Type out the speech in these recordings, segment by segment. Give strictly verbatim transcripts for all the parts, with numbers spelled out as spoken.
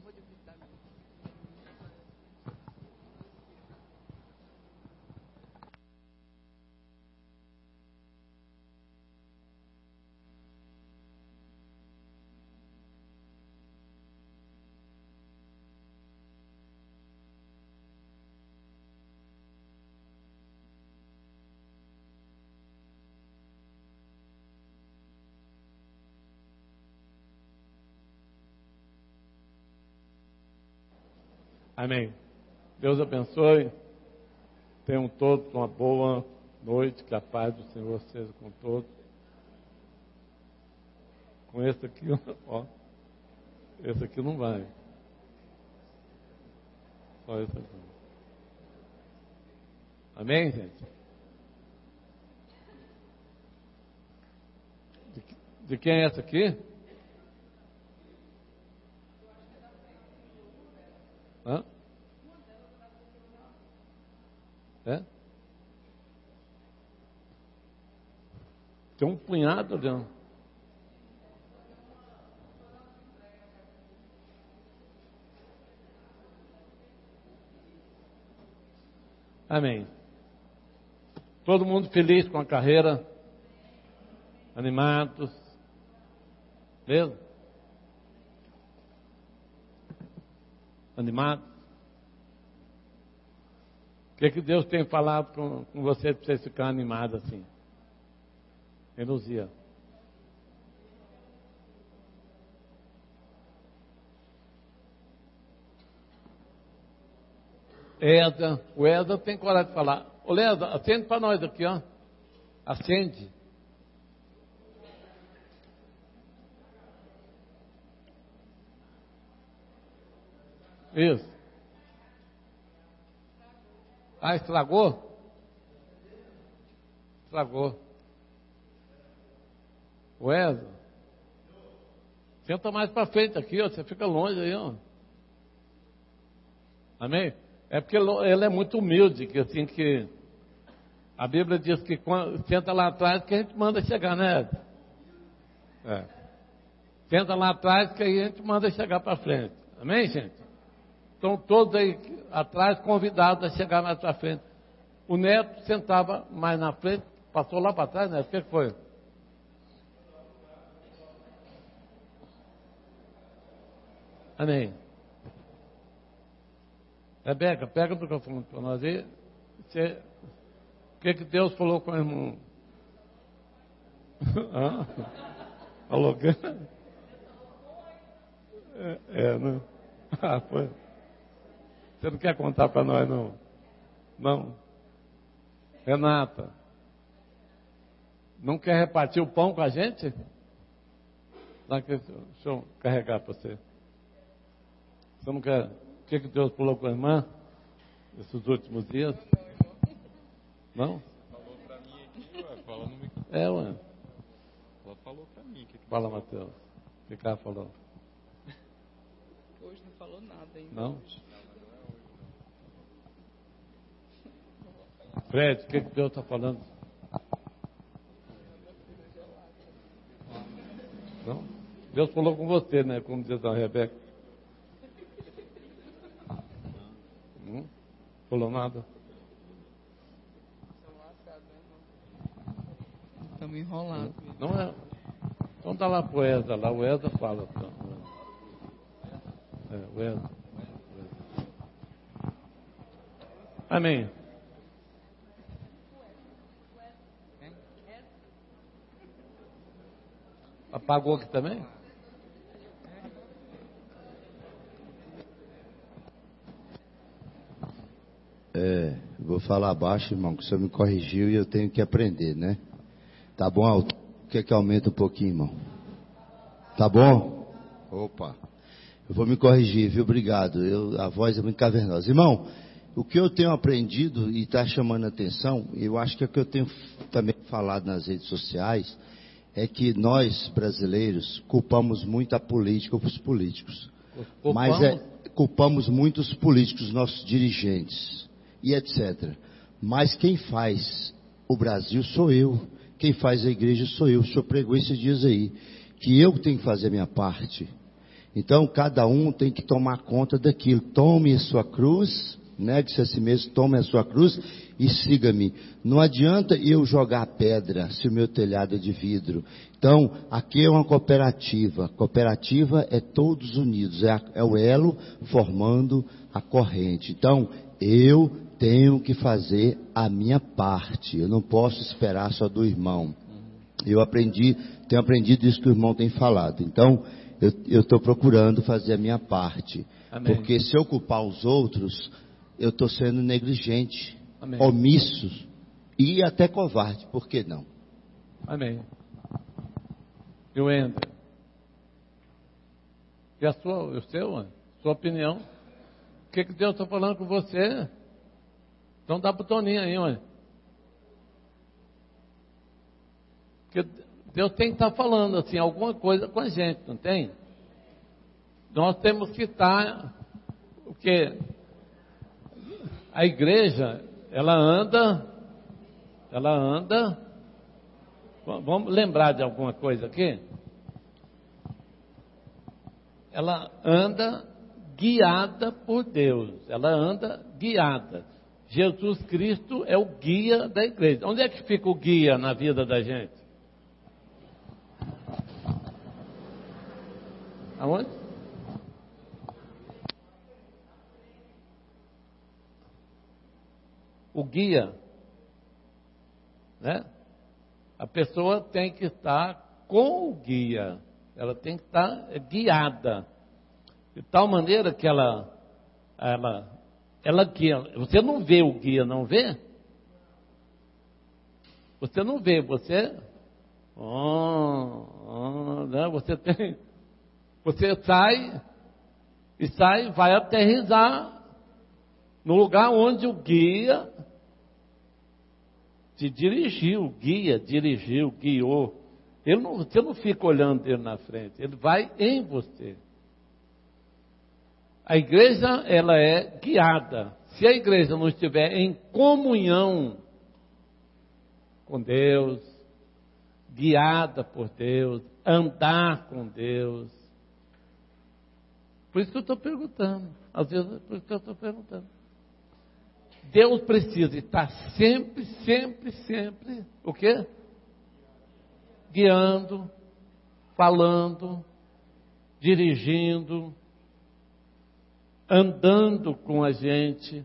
Amém. Deus abençoe. Tenham todos uma boa noite. Que a paz do Senhor seja com todos. Com esse aqui, ó. Esse aqui não vai. Só esse aqui. Amém, gente? De, de quem é essa aqui? Hã? É? Tem um punhado ali. Amém. Todo mundo feliz com a carreira, animados, mesmo? Animados? O que, que Deus tem falado com, com você para você ficar animado assim? Eluzia. Eda, o Eda tem coragem de falar. Ô Leda, acende para nós aqui, ó. Acende. Isso. Ah, estragou? Estragou. O Eda. Senta mais para frente aqui, ó. Você fica longe aí, ó. Amém? É porque ele é muito humilde, que assim que a Bíblia diz que quando, senta lá atrás que a gente manda chegar, né? É. Senta lá atrás que aí a gente manda chegar para frente. Amém, gente? Estão todos aí atrás convidados a chegar mais para frente. O Neto sentava mais na frente, passou lá para trás, né? O que foi? Amém. Rebeca, pega o microfone para nós aí. Você, o que, que Deus falou com o irmão? Ah, falou que? É, é, não. Ah, foi. Você não quer contar para nós, não? Não. Renata, não quer repartir o pão com a gente? Dá que, deixa eu carregar para você. Você não quer? O que, que Deus falou com a irmã esses últimos dias? Não? Falou para mim aqui, ué, fala no microfone. É, ué. Ela falou para mim. Que que Fala, Matheus. O que que ela falou? Hoje não falou nada ainda. Não? Hoje. Fred, o que, que Deus está falando? Não? Deus falou com você, né? Como diz a Rebeca. Não falou nada? Estamos enrolados. Não é. Então dá lá pro Eza, lá o Eza fala. Então. É, o Eza. Amém. Apagou aqui também? É, vou falar baixo, irmão, que o senhor me corrigiu e eu tenho que aprender, né? Tá bom, alto? Quer que aumente um pouquinho, irmão? Tá bom? Opa. Eu vou me corrigir, viu? Obrigado. Eu, a voz é muito cavernosa. Irmão, o que eu tenho aprendido e está chamando a atenção, eu acho que é o que eu tenho também falado nas redes sociais, é que nós, brasileiros, culpamos muito a política, os políticos. Culpamos? Mas é, culpamos muito os políticos, nossos dirigentes, e etcétera. Mas quem faz o Brasil sou eu. Quem faz a igreja sou eu. O senhor pregou esses dias aí. Que eu tenho que fazer a minha parte. Então, cada um tem que tomar conta daquilo. Tome a sua cruz, negue-se a si mesmo, tome a sua cruz e siga-me. Não adianta eu jogar pedra se o meu telhado é de vidro. Então, aqui é uma cooperativa. Cooperativa é todos unidos, é, a, é o elo formando a corrente. Então, eu tenho que fazer a minha parte. Eu não posso esperar só do irmão. Eu aprendi, tenho aprendido isso que o irmão tem falado. Então, eu estou procurando fazer a minha parte. Amém. Porque se eu culpar os outros, eu estou sendo negligente, amém, omisso e até covarde. Por que não? Amém. E o Ender? E a sua, o seu, sua opinião? O que, que Deus está falando com você? Então dá para o Toninho aí, olha. Porque Deus tem que estar falando assim, alguma coisa com a gente, não tem? Nós temos que estar, porque a igreja, ela anda, ela anda, vamos lembrar de alguma coisa aqui? Ela anda guiada por Deus, ela anda guiada. Jesus Cristo é o guia da igreja. Onde é que fica o guia na vida da gente? Aonde? O guia, né? A pessoa tem que estar com o guia, ela tem que estar guiada, de tal maneira que ela, ela, ela guia. Você não vê o guia, não vê? Você não vê, você, oh, oh, né? Você tem, você sai e sai, vai aterrissar no lugar onde o guia te dirigiu, guia, dirigiu, guiou. Ele não, você não fica olhando ele na frente, ele vai em você. A igreja, ela é guiada. Se a igreja não estiver em comunhão com Deus, guiada por Deus, andar com Deus. Por isso que eu estou perguntando. Às vezes é por isso que eu estou perguntando. Deus precisa estar sempre, sempre, sempre, o quê? Guiando, falando, dirigindo, andando com a gente.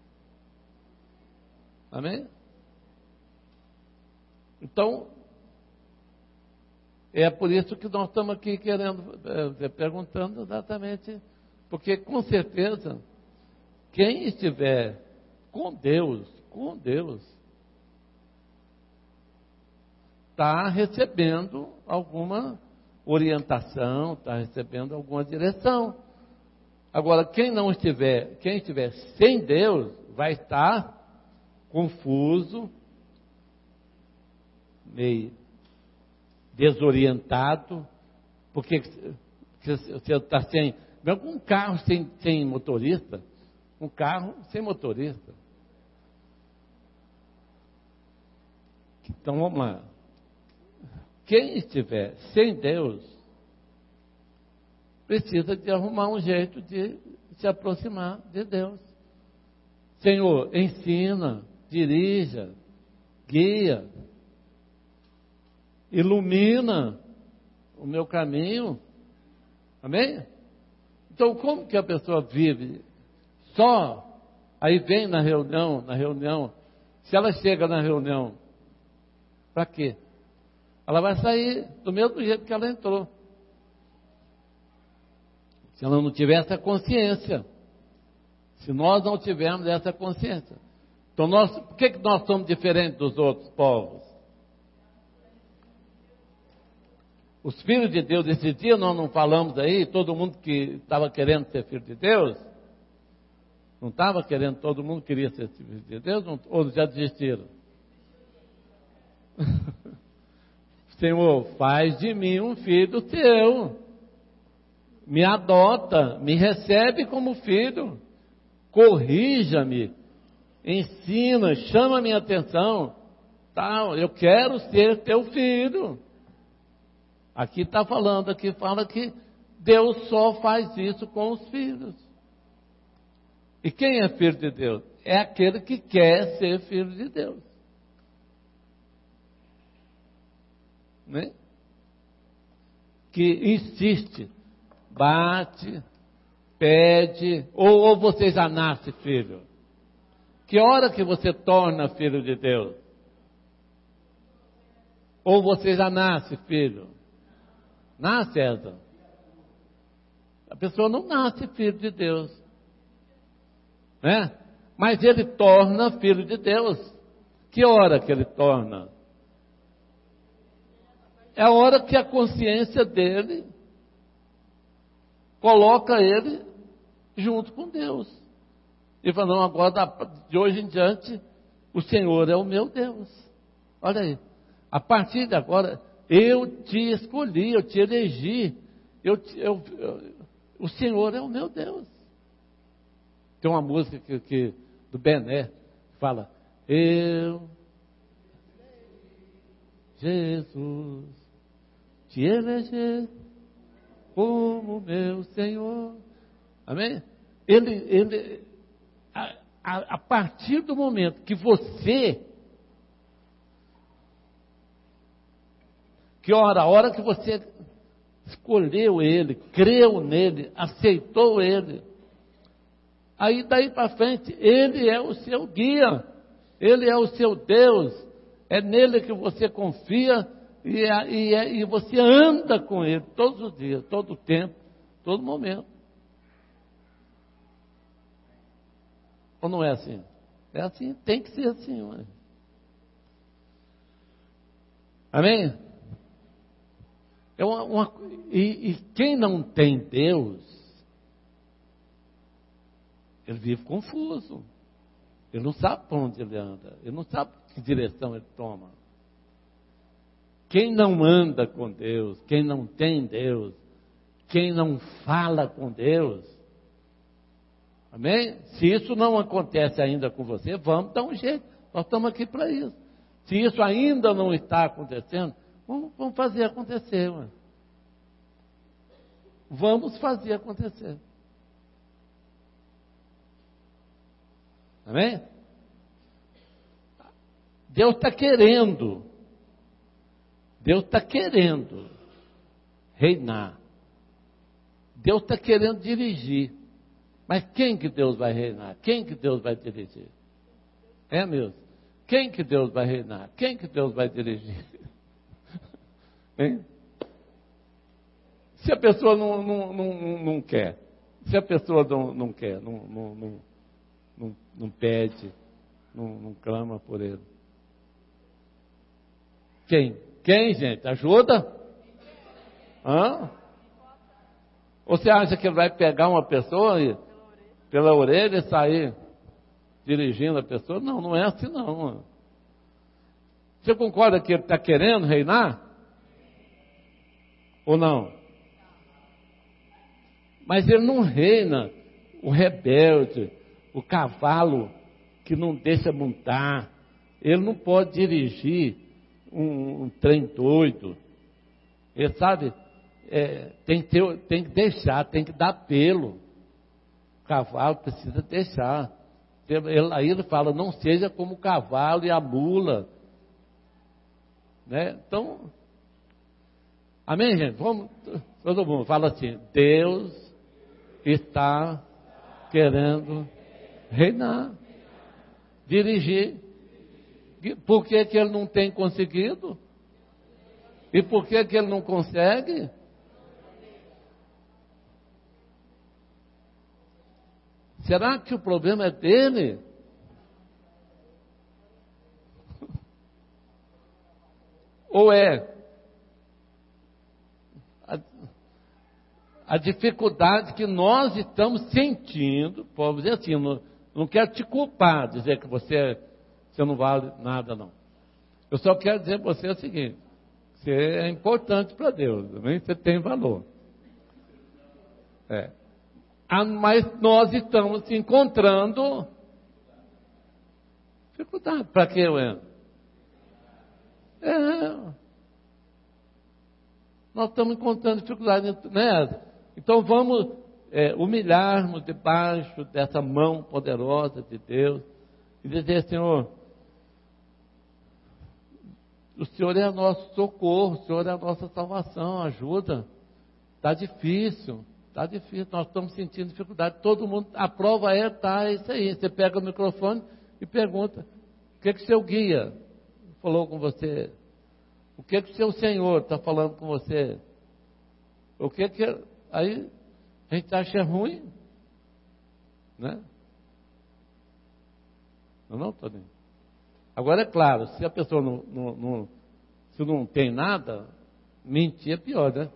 Amém? Então, é por isso que nós estamos aqui querendo, é, perguntando exatamente, porque com certeza, quem estiver com Deus, com Deus, está recebendo alguma orientação, está recebendo alguma direção. Agora, quem não estiver, quem estiver sem Deus, vai estar confuso, meio desorientado, porque você está sem, mesmo um carro sem, sem motorista, um carro sem motorista. Então vamos lá. Quem estiver sem Deus, precisa de arrumar um jeito de se aproximar de Deus. Senhor, ensina, dirija, guia, ilumina o meu caminho. Amém? Então, como que a pessoa vive só? Aí vem na reunião, na reunião. Se ela chega na reunião, para quê? Ela vai sair do mesmo jeito que ela entrou. Se ela não tiver essa consciência. Se nós não tivermos essa consciência. Então, nós, por que, que nós somos diferentes dos outros povos? Os filhos de Deus, esse dia nós não falamos aí, todo mundo que estava querendo ser filho de Deus, não estava querendo, todo mundo queria ser filho de Deus, não, ou já desistiram? Senhor, faz de mim um filho teu, me adota, me recebe como filho, corrija-me, ensina, chama a minha atenção, tal, eu quero ser teu filho. Aqui está falando, aqui fala que Deus só faz isso com os filhos. E quem é filho de Deus? É aquele que quer ser filho de Deus. Né? Que insiste, bate, pede, ou, ou você já nasce filho? Que hora que você torna filho de Deus? Ou você já nasce filho? Nasce, César? A pessoa não nasce filho de Deus, né? Mas ele torna filho de Deus. Que hora que ele torna? É a hora que a consciência dele coloca ele junto com Deus. E fala, não, agora de hoje em diante, o Senhor é o meu Deus. Olha aí, a partir de agora, eu te escolhi, eu te elegi, eu, eu, eu, o Senhor é o meu Deus. Tem uma música que, que, do Bené, que fala, eu, Jesus, te elegi como meu Senhor. Amém? Ele, ele, a, a, a partir do momento que você, que hora, a hora que você escolheu Ele, creu nele, aceitou Ele, aí daí para frente, Ele é o seu guia, Ele é o seu Deus, é nele que você confia e, e, e você anda com Ele todos os dias, todo o tempo, todo momento. Ou não é assim? É assim, tem que ser assim. Mãe. Amém? É uma, uma, e, e quem não tem Deus, ele vive confuso. Ele não sabe para onde ele anda. Ele não sabe que direção ele toma. Quem não anda com Deus, quem não tem Deus, quem não fala com Deus, amém? Se isso não acontece ainda com você, vamos dar um jeito. Nós estamos aqui para isso. Se isso ainda não está acontecendo, vamos, vamos fazer acontecer. Mano. Vamos fazer acontecer. Amém? Deus está querendo. Deus está querendo reinar. Deus está querendo dirigir. Mas quem que Deus vai reinar? Quem que Deus vai dirigir? É mesmo? Quem que Deus vai reinar? Quem que Deus vai dirigir? Hein? Se a pessoa não, não, não, não quer, se a pessoa não, não quer, não, não, não, não, não pede, não, não clama por ele. Quem? Quem, gente? Ajuda? Hã? Ou você acha que ele vai pegar uma pessoa e, pela orelha e sair dirigindo a pessoa? Não, não é assim não. Você concorda que ele está querendo reinar? Ou não? Mas ele não reina o rebelde, o cavalo que não deixa montar. Ele não pode dirigir um, um trem doido. Ele sabe, é, tem, que ter, tem que deixar, tem que dar pelo. O cavalo precisa deixar. Ele, aí ele fala, não seja como o cavalo e a mula. Né? Então, amém, gente? Vamos, todo mundo fala assim, Deus está querendo reinar, dirigir. Por que que ele não tem conseguido? E por que que ele não consegue? Será que o problema é dele? Ou é a, a dificuldade que nós estamos sentindo? Pode dizer assim, não, não quero te culpar, dizer que você, você não vale nada, não. Eu só quero dizer para você o seguinte, você é importante para Deus, também você tem valor. É. Mas nós estamos encontrando dificuldade. Para que eu entro? É. Nós estamos encontrando dificuldade, né? Então vamos é, humilharmos debaixo dessa mão poderosa de Deus e dizer: Senhor, o Senhor é o nosso socorro, o Senhor é a nossa salvação, ajuda. Está difícil, está difícil, nós estamos sentindo dificuldade, todo mundo, a prova é, tá, é isso aí. Você pega o microfone e pergunta: o que que o seu guia falou com você? O que que o seu Senhor está falando com você? O que que... Aí a gente acha ruim, né? Não, não, Toninho? Agora é claro, se a pessoa não, não, não, se não tem nada, mentir é pior, né?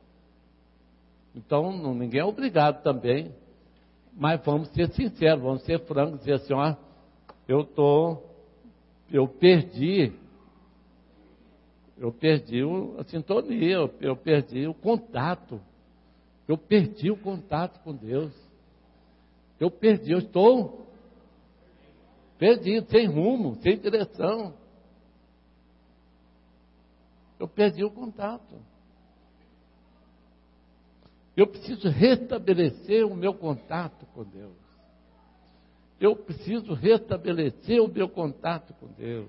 Então não, ninguém é obrigado também, mas vamos ser sinceros, vamos ser francos, dizer assim: ó, eu tô, eu perdi, eu perdi a sintonia, eu, eu perdi o contato, eu perdi o contato com Deus, eu perdi, eu estou perdido, sem rumo, sem direção. Eu perdi o contato. Eu preciso restabelecer o meu contato com Deus. Eu preciso restabelecer o meu contato com Deus.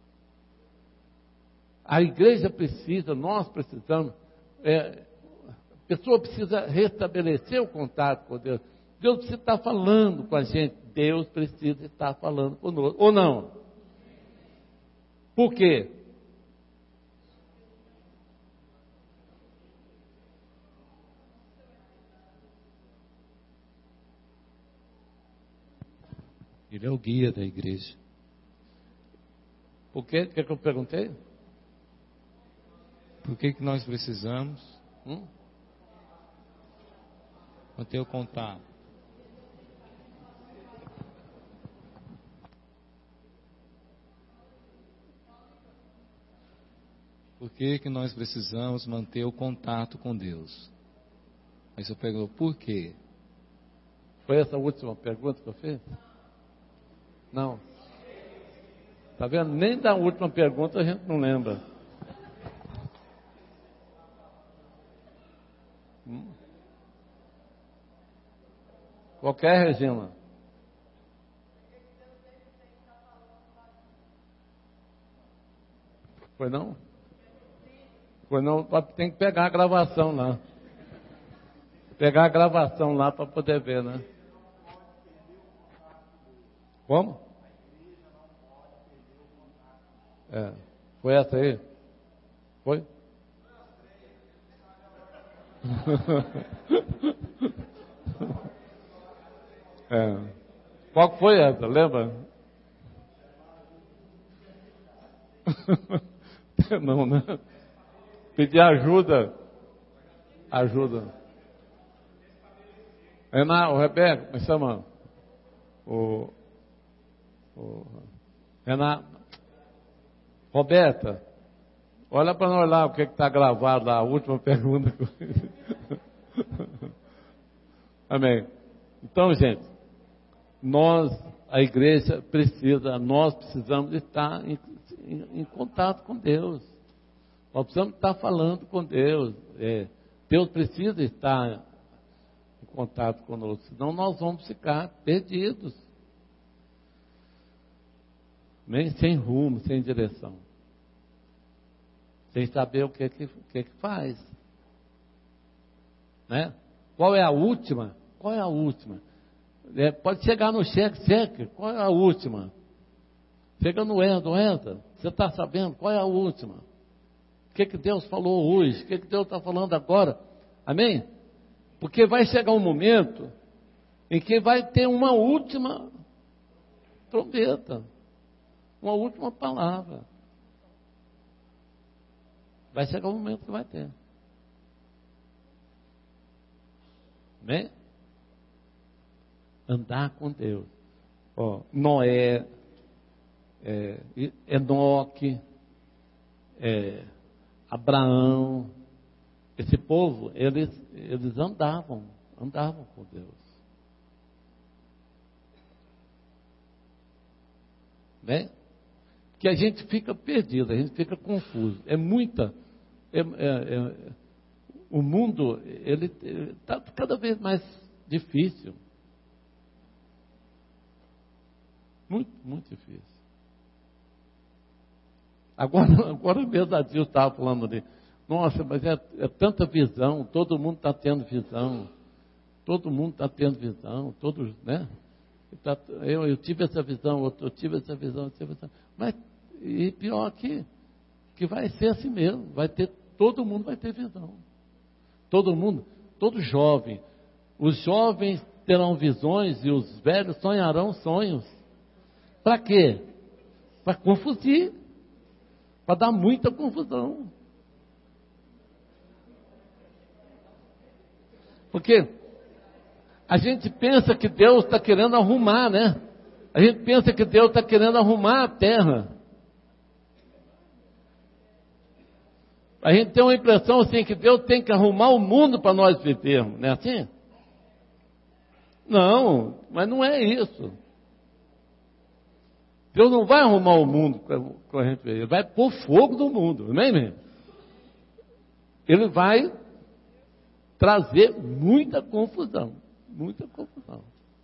A igreja precisa, nós precisamos, é, a pessoa precisa restabelecer o contato com Deus. Deus precisa estar falando com a gente. Deus precisa estar falando conosco. Ou não? Por quê? Ele é o guia da igreja. Por quê? O que, é que eu perguntei? Por que que nós precisamos Hum? manter o contato? Por que que nós precisamos manter o contato com Deus? Aí você perguntou, por quê? Foi essa a última pergunta que eu fiz? Não. Está vendo? Nem da última pergunta a gente não lembra. Hum? Qualquer, Regina? Foi não? Foi não? Tem que pegar a gravação lá. Pegar a gravação lá para poder ver, né? Como? É. Foi essa aí? Foi? É. Qual que foi essa? Lembra? Não, né? Pedir ajuda. Ajuda. Renato, o Rebeca, me chama. O, o Renato. Roberta, olha para nós lá o que está gravado lá, a última pergunta. Amém. Então, gente, nós, a igreja precisa, nós precisamos estar em, em, em contato com Deus. Nós precisamos estar falando com Deus. É, Deus precisa estar em contato conosco, senão nós vamos ficar perdidos. Amém? Sem rumo, sem direção. Sem saber o que que, que, que faz. Né? Qual é a última? Qual é a última? É, pode chegar no cheque, cheque. Qual é a última? Chega no entra, entra. Você está sabendo? Qual é a última? O que que Deus falou hoje? O que que Deus está falando agora? Amém? Porque vai chegar um momento em que vai ter uma última trombeta. Uma última palavra. Vai chegar um momento que vai ter. Amém? Andar com Deus. Ó, Noé, é, Enoque, é, Abraão, esse povo, eles, eles andavam, andavam com Deus. Né? Que a gente fica perdido, a gente fica confuso. É muita. É, é, é, o mundo, ele está cada vez mais difícil. Muito, muito difícil. Agora, agora mesmo a Dilma estava falando ali, nossa, mas é, é tanta visão, todo mundo está tendo visão, todo mundo está tendo visão, todos, né? Eu, eu tive essa visão, eu tive essa visão, eu tive essa... Mas, e pior que, que vai ser assim mesmo, vai ter, todo mundo vai ter visão. Todo mundo, todo jovem. Os jovens terão visões e os velhos sonharão sonhos. Para quê? Para confundir, para dar muita confusão. Porque a gente pensa que Deus está querendo arrumar, né? A gente pensa que Deus está querendo arrumar a terra. A gente tem uma impressão assim que Deus tem que arrumar o mundo para nós vivermos, não é assim? Não, mas não é isso. Deus não vai arrumar o mundo para a gente ver, Ele vai pôr fogo no mundo, amém, amém? Ele vai trazer muita confusão, muita confusão.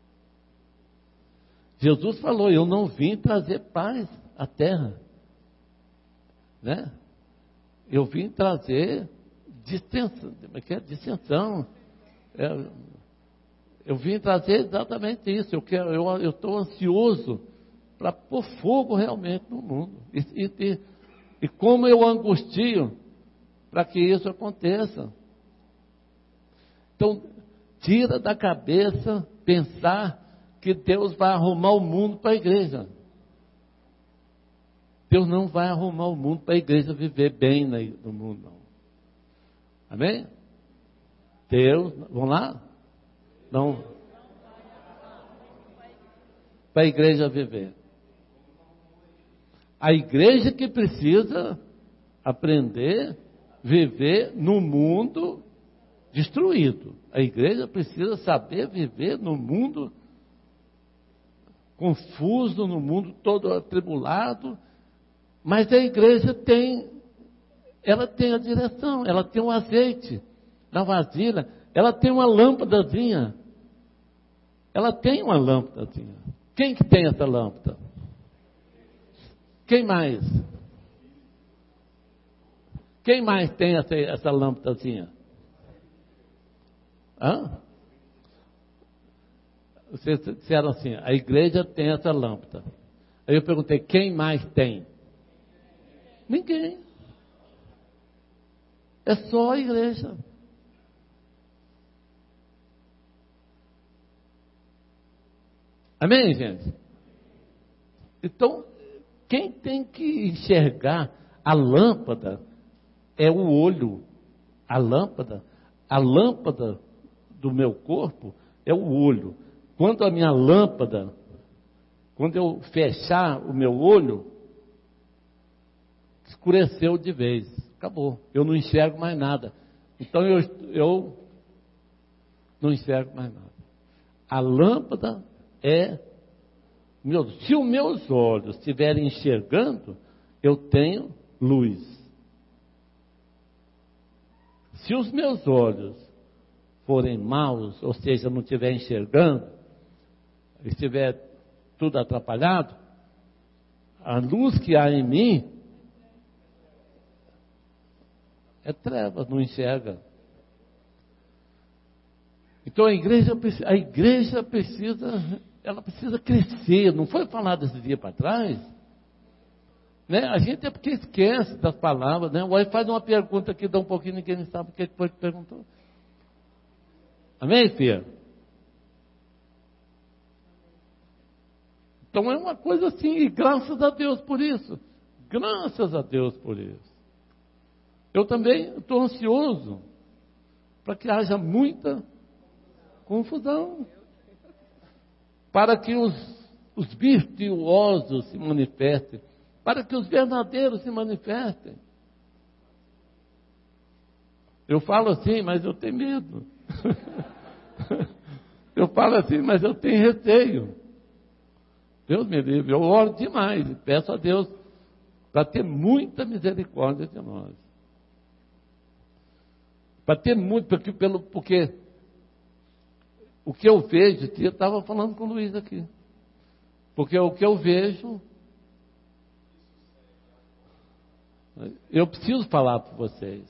Jesus falou, eu não vim trazer paz à terra, né? Eu vim trazer distensão, distensão. É, eu vim trazer exatamente isso. Eu quero, eu estou ansioso para pôr fogo realmente no mundo. E, e, e como eu angustio para que isso aconteça. Então, tira da cabeça pensar que Deus vai arrumar o mundo para a igreja. Deus não vai arrumar o mundo para a igreja viver bem no mundo, não. Amém? Deus, vamos lá? Não. Para a igreja viver. A igreja que precisa aprender a viver no mundo destruído. A igreja precisa saber viver no mundo confuso, no mundo todo atribulado. Mas a igreja tem, ela tem a direção, ela tem um azeite na vasilha, ela tem uma lâmpadazinha. Ela tem uma lâmpadazinha. Quem que tem essa lâmpada? Quem mais? Quem mais tem essa, essa lâmpadazinha? Hã? Vocês disseram assim, a igreja tem essa lâmpada. Aí eu perguntei, quem mais tem? Ninguém. É só a igreja. Amém, gente? Então, quem tem que enxergar a lâmpada é o olho. A lâmpada, a lâmpada do meu corpo é o olho. Quando a minha lâmpada, quando eu fechar o meu olho, escureceu de vez, acabou, eu não enxergo mais nada, então eu, eu não enxergo mais nada. A lâmpada é, meu, se os meus olhos estiverem enxergando, eu tenho luz. Se os meus olhos forem maus, ou seja, não estiver enxergando, estiver tudo atrapalhado, a luz que há em mim é trevas, não enxerga. Então a igreja, a igreja precisa, ela precisa crescer. Não foi falado esse dia para trás? Né? A gente é porque esquece das palavras, né? O Aí faz uma pergunta que dá um pouquinho, ninguém sabe o que foi que perguntou. Amém, filha? Então é uma coisa assim, e graças a Deus por isso. Graças a Deus por isso. Eu também estou ansioso para que haja muita confusão, para que os, os virtuosos se manifestem, para que os verdadeiros se manifestem. Eu falo assim, mas eu tenho medo. Eu falo assim, mas eu tenho receio. Deus me livre, eu oro demais e peço a Deus para ter muita misericórdia de nós. Bater muito, porque, pelo, porque o que eu vejo, eu estava falando com o Luiz aqui, porque o que eu vejo, eu preciso falar para vocês.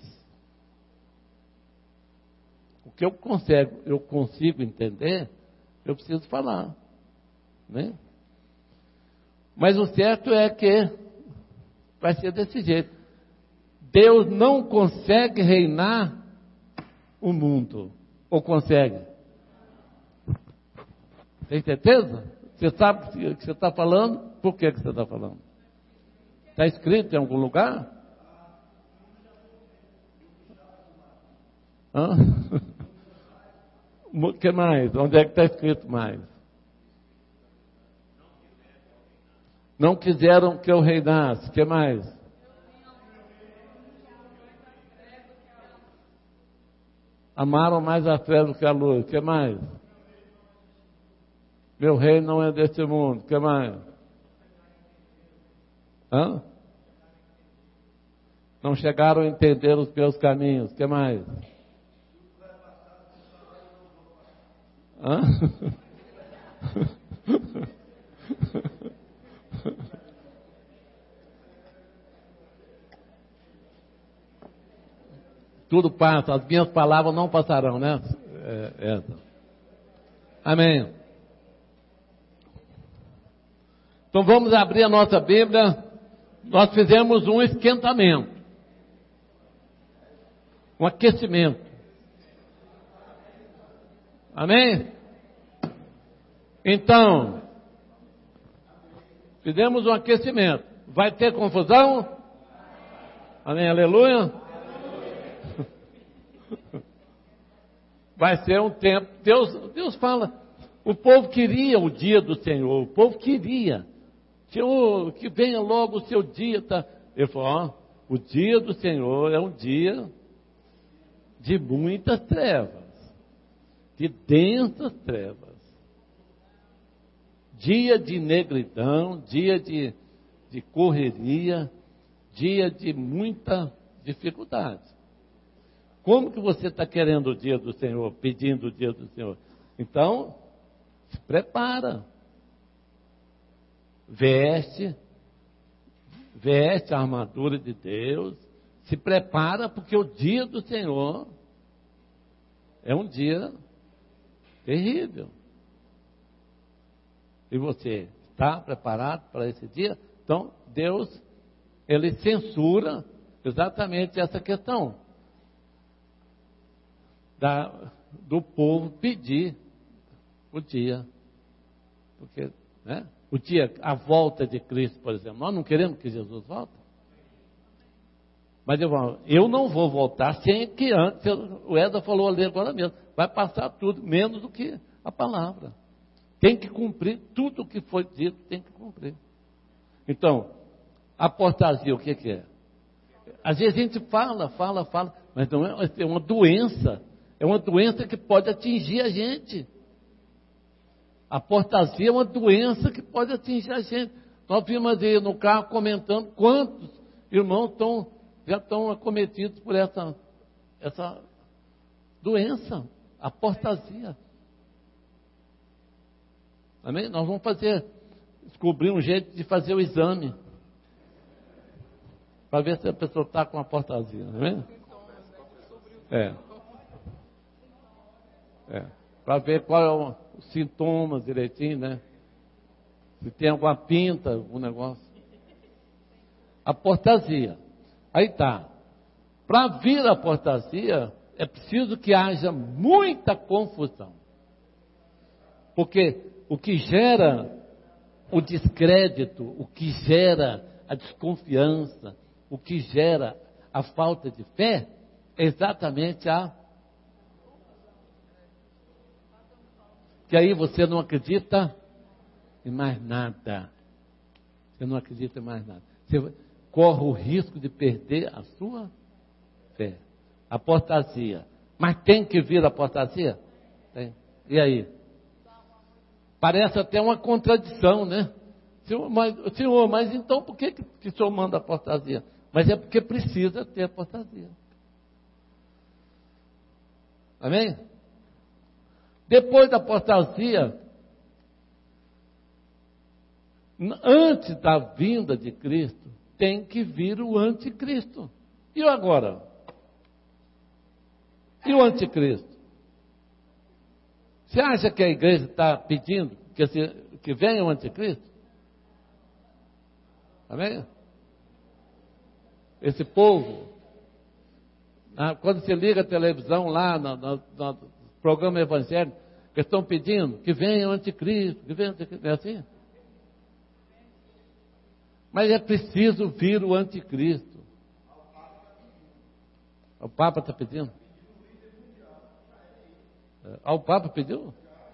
O que eu consigo, eu consigo entender, eu preciso falar, né? Mas o certo é que vai ser desse jeito. Deus não consegue reinar o mundo. Ou consegue? Tem certeza? Você sabe o que você está falando? Por que, que você está falando? Está escrito em algum lugar? Hã? O que mais? Onde é que está escrito mais? Não quiseram que eu reinasse. O que mais? Amaram mais a fé do que a luz. O que mais? Meu reino não é desse mundo. O que mais? Hã? Não chegaram a entender os meus caminhos. O que mais? Hã? Tudo passa, as minhas palavras não passarão, né? É, é. Amém. Então vamos abrir a nossa Bíblia. Nós fizemos um esquentamento, um aquecimento. Amém? Então, fizemos um aquecimento. Vai ter confusão? Amém, aleluia? Vai ser um tempo. Deus, Deus fala. O povo queria o dia do Senhor. O povo queria. Senhor, que venha logo o seu dia. Tá? Ele falou: ó, o dia do Senhor é um dia de muitas trevas, de densas trevas. Dia de negridão, dia de, de correria, dia de muita dificuldade. Como que você está querendo o dia do Senhor, pedindo o dia do Senhor? Então, se prepara. Veste, veste a armadura de Deus, se prepara, porque o dia do Senhor é um dia terrível. E você está preparado para esse dia? Então, Deus, Ele censura exatamente essa questão. Da, do povo pedir o dia, porque, né, o dia, a volta de Cristo, por exemplo, nós não queremos que Jesus volte, mas eu, eu não vou voltar sem que antes, o Eda falou ali agora mesmo, vai passar tudo, menos do que a palavra, tem que cumprir tudo o que foi dito, tem que cumprir. Então, apostasia, o que, que é? Às vezes a gente fala, fala, fala, mas não é, é uma doença. É uma doença que pode atingir a gente. A apostasia é uma doença que pode atingir a gente. Nós vimos aí no carro comentando quantos irmãos estão, já estão acometidos por essa, essa doença, apostasia. Amém? Nós vamos fazer, descobrir um jeito de fazer o exame, para ver se a pessoa está com apostasia. Amém? É. É, para ver qual é o, os sintomas direitinho, né? Se tem alguma pinta, algum negócio. Apostasia. Aí tá. Para vir a apostasia, é preciso que haja muita confusão. Porque o que gera o descrédito, o que gera a desconfiança, o que gera a falta de fé, é exatamente a que aí você não acredita em mais nada. Você não acredita em mais nada. Você corre o risco de perder a sua fé. Apostasia. Mas tem que vir a apostasia? Tem. E aí? Parece até uma contradição, né? Senhor, mas, senhor, mas então por que, que o senhor manda apostasia? Mas é porque precisa ter apostasia. Amém? Depois da apostasia, antes da vinda de Cristo, tem que vir o anticristo. E agora? E o anticristo? Você acha que a igreja está pedindo que, se, que venha o anticristo? Amém? Esse povo, quando se liga a televisão lá no, no, no programa evangélico, que estão pedindo que venha o anticristo, que venha o anticristo, é assim? Mas é preciso vir o anticristo. O Papa está pedindo? Ah, o Papa pediu?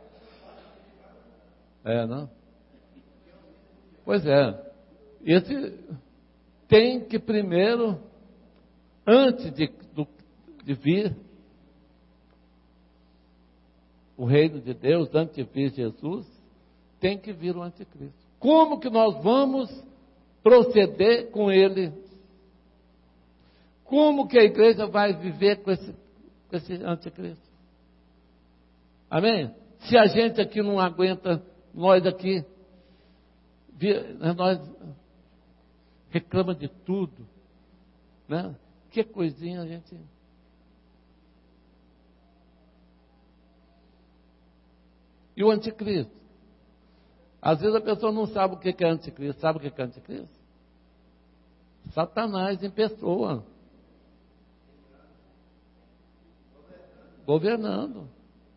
É, não? Pois é. Esse tem que primeiro, antes de, do, de vir o reino de Deus, antes de vir Jesus, tem que vir o anticristo. Como que nós vamos proceder com ele? Como que a igreja vai viver com esse, com esse anticristo? Amém? Se a gente aqui não aguenta, nós aqui, nós reclama de tudo, né? Que coisinha a gente... E o anticristo? Às vezes a pessoa não sabe o que é anticristo. Sabe o que é anticristo? Satanás em pessoa. Governando.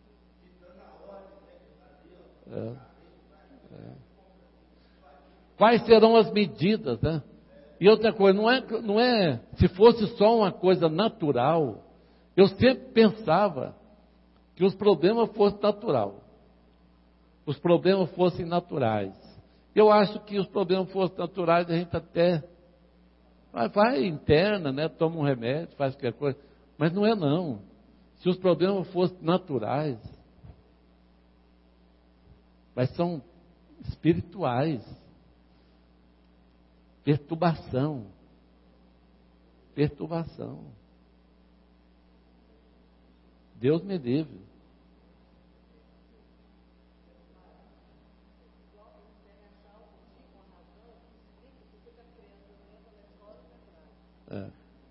É. É. Quais serão as medidas, né? E outra coisa, não é, não é, se fosse só uma coisa natural, eu sempre pensava que os problemas fossem naturais. Os problemas fossem naturais. Eu acho que os problemas fossem naturais, a gente até vai, vai interna, né? Toma um remédio, faz qualquer coisa. Mas não é não. Se os problemas fossem naturais, mas são espirituais. Perturbação. Perturbação. Deus me livre. É.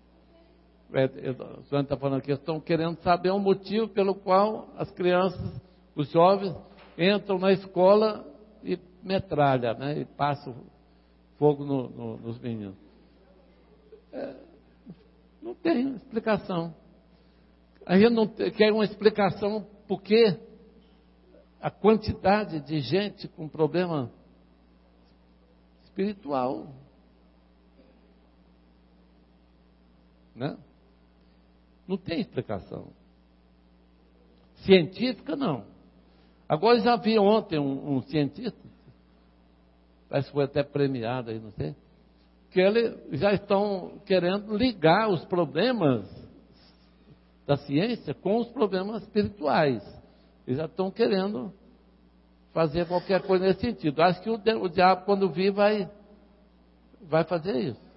O senhor está falando que estão querendo saber o motivo pelo qual as crianças, os jovens, entram na escola e metralham, né? E passam fogo no, no, nos meninos. É, não tem explicação. A gente não tem, quer uma explicação porque a quantidade de gente com problema espiritual, né? Não tem explicação. Científica, não. Agora, já vi ontem um, um cientista, parece que foi até premiado aí, não sei, que eles já estão querendo ligar os problemas da ciência com os problemas espirituais. Eles já estão querendo fazer qualquer coisa nesse sentido. Acho que o, o diabo, quando vir, vai, vai fazer isso.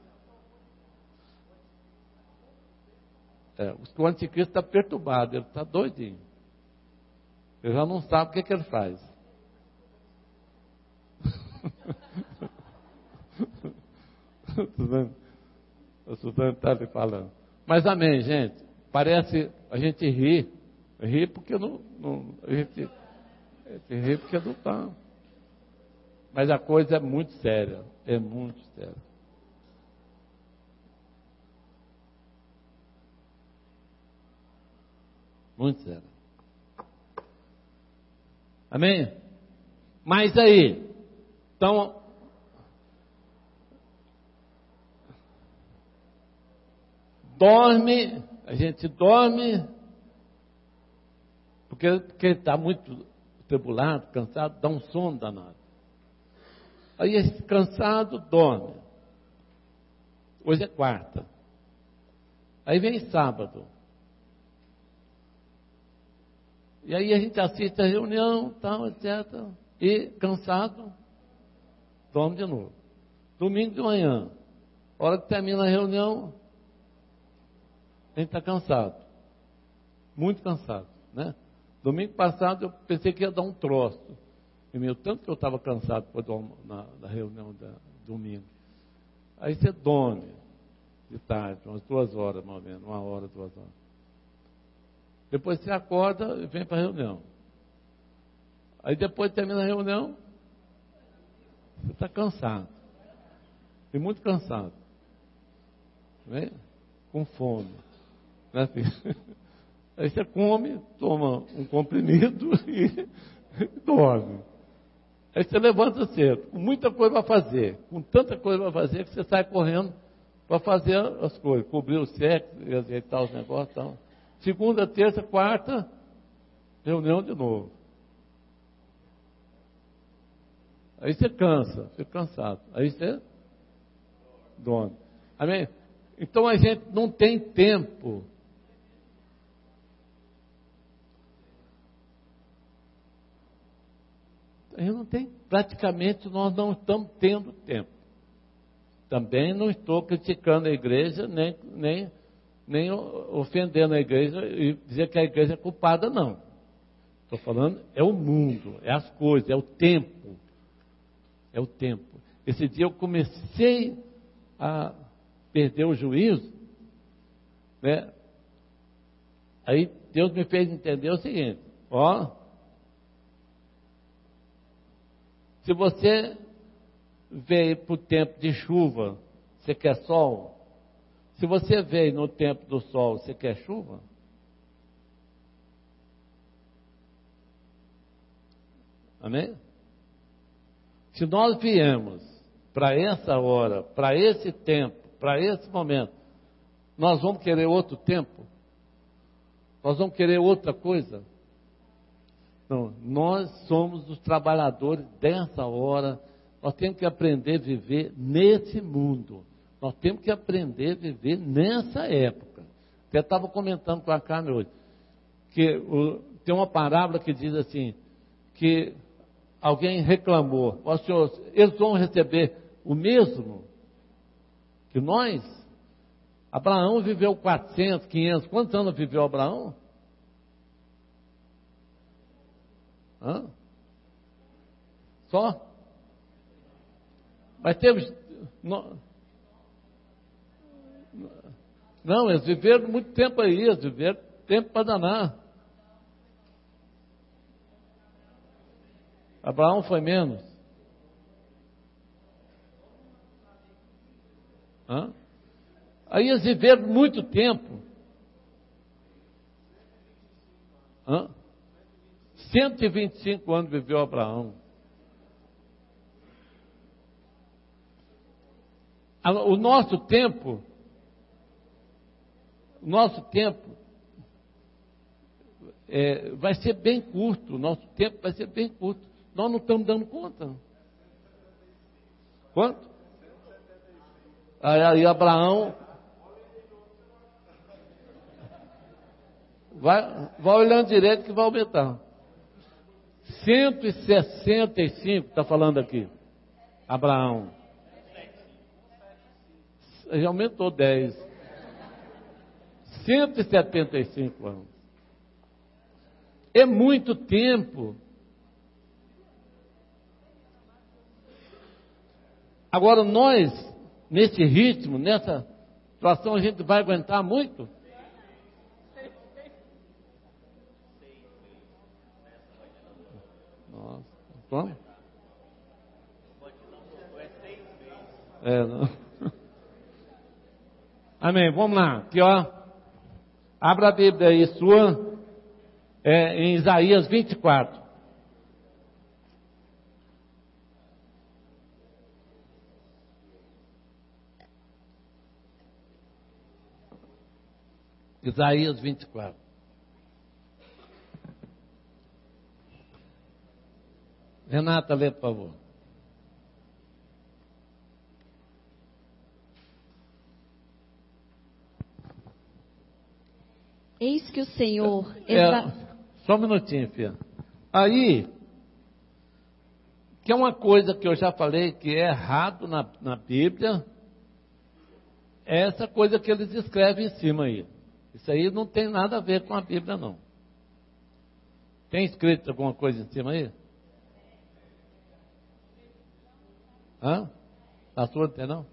É, o anticristo está perturbado, ele está doidinho. Ele já não sabe o que, que ele faz. A Suzana está lhe falando. Mas amém, gente. Parece, a gente ri. Ri porque não. não a, gente, a gente ri porque não está. Mas a coisa é muito séria. É muito séria. Muito sério. Amém? Mas aí, então, dorme, a gente dorme, porque está muito tribulado, cansado, dá um sono danado. Aí esse cansado dorme. Hoje é quarta. Aí vem sábado. E aí a gente assiste a reunião, tal, etcétera. E cansado, dorme de novo. Domingo de manhã, hora que termina a reunião, a gente está cansado. Muito cansado. né? Domingo passado eu pensei que ia dar um troço. E meu, tanto que eu estava cansado depois do, na, da reunião da domingo. Aí você dorme de tarde, umas duas horas mais ou menos, uma hora, duas horas. Depois você acorda e vem para a reunião. Aí depois termina a reunião, você está cansado. E muito cansado. Né? Com fome. Né, filho? Aí você come, toma um comprimido e dorme. Aí você levanta cedo, com muita coisa para fazer, com tanta coisa para fazer que você sai correndo para fazer as coisas, cobrir o sexo, ajeitar os negócios e tal. Segunda, terça, quarta, reunião de novo. Aí você cansa, fica cansado. Aí você dorme. Amém? Então a gente não tem tempo. A gente não tem, praticamente nós não estamos tendo tempo. Também não estou criticando a igreja, nem, nem, nem ofendendo a igreja e dizer que a igreja é culpada, não. Estou falando, é o mundo, é as coisas, é o tempo. É o tempo. Esse dia eu comecei a perder o juízo, né? Aí Deus me fez entender o seguinte, ó, se você veio para o tempo de chuva, você quer sol? Se você veio no tempo do sol, você quer chuva? Amém? Se nós viemos para essa hora, para esse tempo, para esse momento, nós vamos querer outro tempo? Nós vamos querer outra coisa? Não, nós somos os trabalhadores dessa hora, nós temos que aprender a viver nesse mundo, nós temos que aprender a viver nessa época. Até estava comentando com a Carmen hoje, que o, tem uma parábola que diz assim, que alguém reclamou, ó senhor, eles vão receber o mesmo que nós? Abraão viveu quatrocentos, quinhentos, quantos anos viveu Abraão? Hã? Só? Mas teve... Não, não, eles viveram muito tempo aí, eles viveram tempo para danar. Abraão foi menos. Hã? Aí eles viveram muito tempo. Hã? cento e vinte e cinco anos viveu Abraão. O nosso tempo, o nosso tempo é, vai ser bem curto, o nosso tempo vai ser bem curto. Nós não estamos dando conta. Quanto? Aí, aí Abraão vai, vai olhando direito que vai aumentar. cento e sessenta e cinco, está falando aqui. Abraão. Já aumentou dez. cento e setenta e cinco anos. É muito tempo. Agora nós, nesse ritmo, nessa situação, a gente vai aguentar muito? Nossa, como? É, não. Amém, vamos lá, aqui ó, abra a Bíblia aí sua, é, em Isaías vinte e quatro. Isaías vinte e quatro. Renata, lê, por favor. Eis que o Senhor... É, exa... só um minutinho, filha. Aí, que é uma coisa que eu já falei que é errado na, na Bíblia, é essa coisa que eles escrevem em cima aí. Isso aí não tem nada a ver com a Bíblia, não. Tem escrito alguma coisa em cima aí? Hã? Na sua não tem não?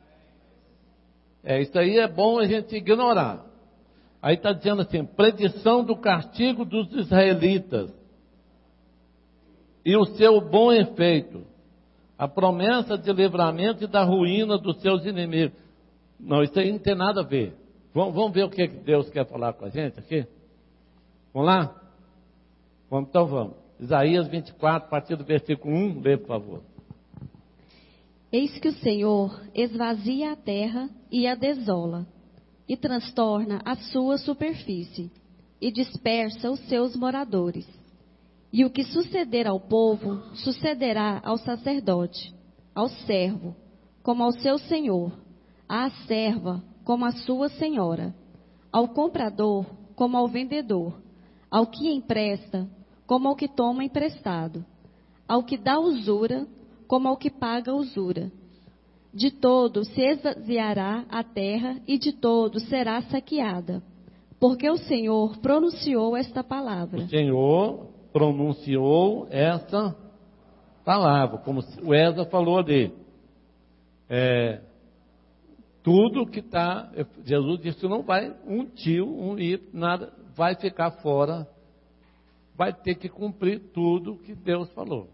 É, isso aí é bom a gente ignorar. Aí está dizendo assim, predição do castigo dos israelitas e o seu bom efeito, a promessa de livramento e da ruína dos seus inimigos. Não, isso aí não tem nada a ver. Vamos, vamos ver o que Deus quer falar com a gente aqui? Vamos lá? Vamos, então vamos. Isaías vinte e quatro, a partir do versículo um, lê por favor. Eis que o Senhor esvazia a terra e a desola, e transtorna a sua superfície, e dispersa os seus moradores. E o que suceder ao povo, sucederá ao sacerdote, ao servo, como ao seu senhor, à serva, como à sua senhora, ao comprador, como ao vendedor, ao que empresta, como ao que toma emprestado, ao que dá usura, como ao que paga usura. De todo se esvaziará a terra e de todo será saqueada, porque o Senhor pronunciou esta palavra. O Senhor pronunciou essa palavra, como o Eza falou ali. É, tudo que está, Jesus disse, não vai um tio, um ir, nada, vai ficar fora, vai ter que cumprir tudo que Deus falou.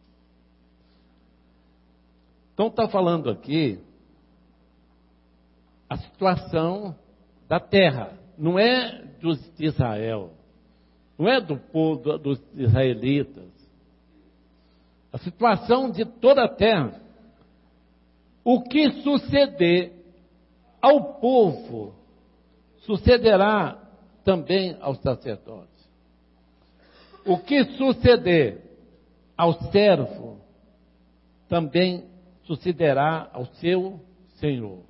Então está falando aqui a situação da terra, não é dos de Israel, não é do povo dos israelitas. A situação de toda a terra. O que suceder ao povo, sucederá também aos sacerdotes. O que suceder ao servo, também sucederá ao seu senhor.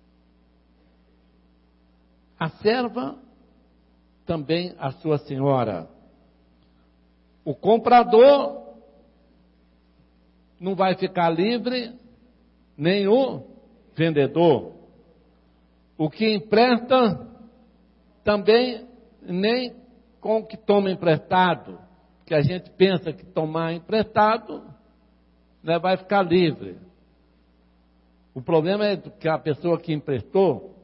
A serva, também a sua senhora. O comprador não vai ficar livre, nem o vendedor. O que empresta, também nem com o que toma emprestado. Que a gente pensa que tomar emprestado, né, vai ficar livre. O problema é que a pessoa que emprestou,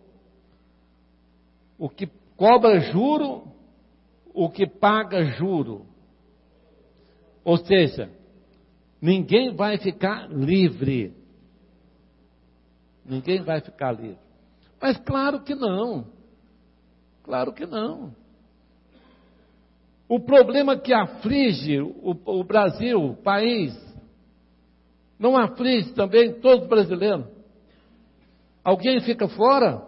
o que cobra juro, o que paga juro. Ou seja, ninguém vai ficar livre. Ninguém vai ficar livre. Mas claro que não. Claro que não. O problema que aflige o, o Brasil, o país, não aflige também todos os brasileiros. Alguém fica fora?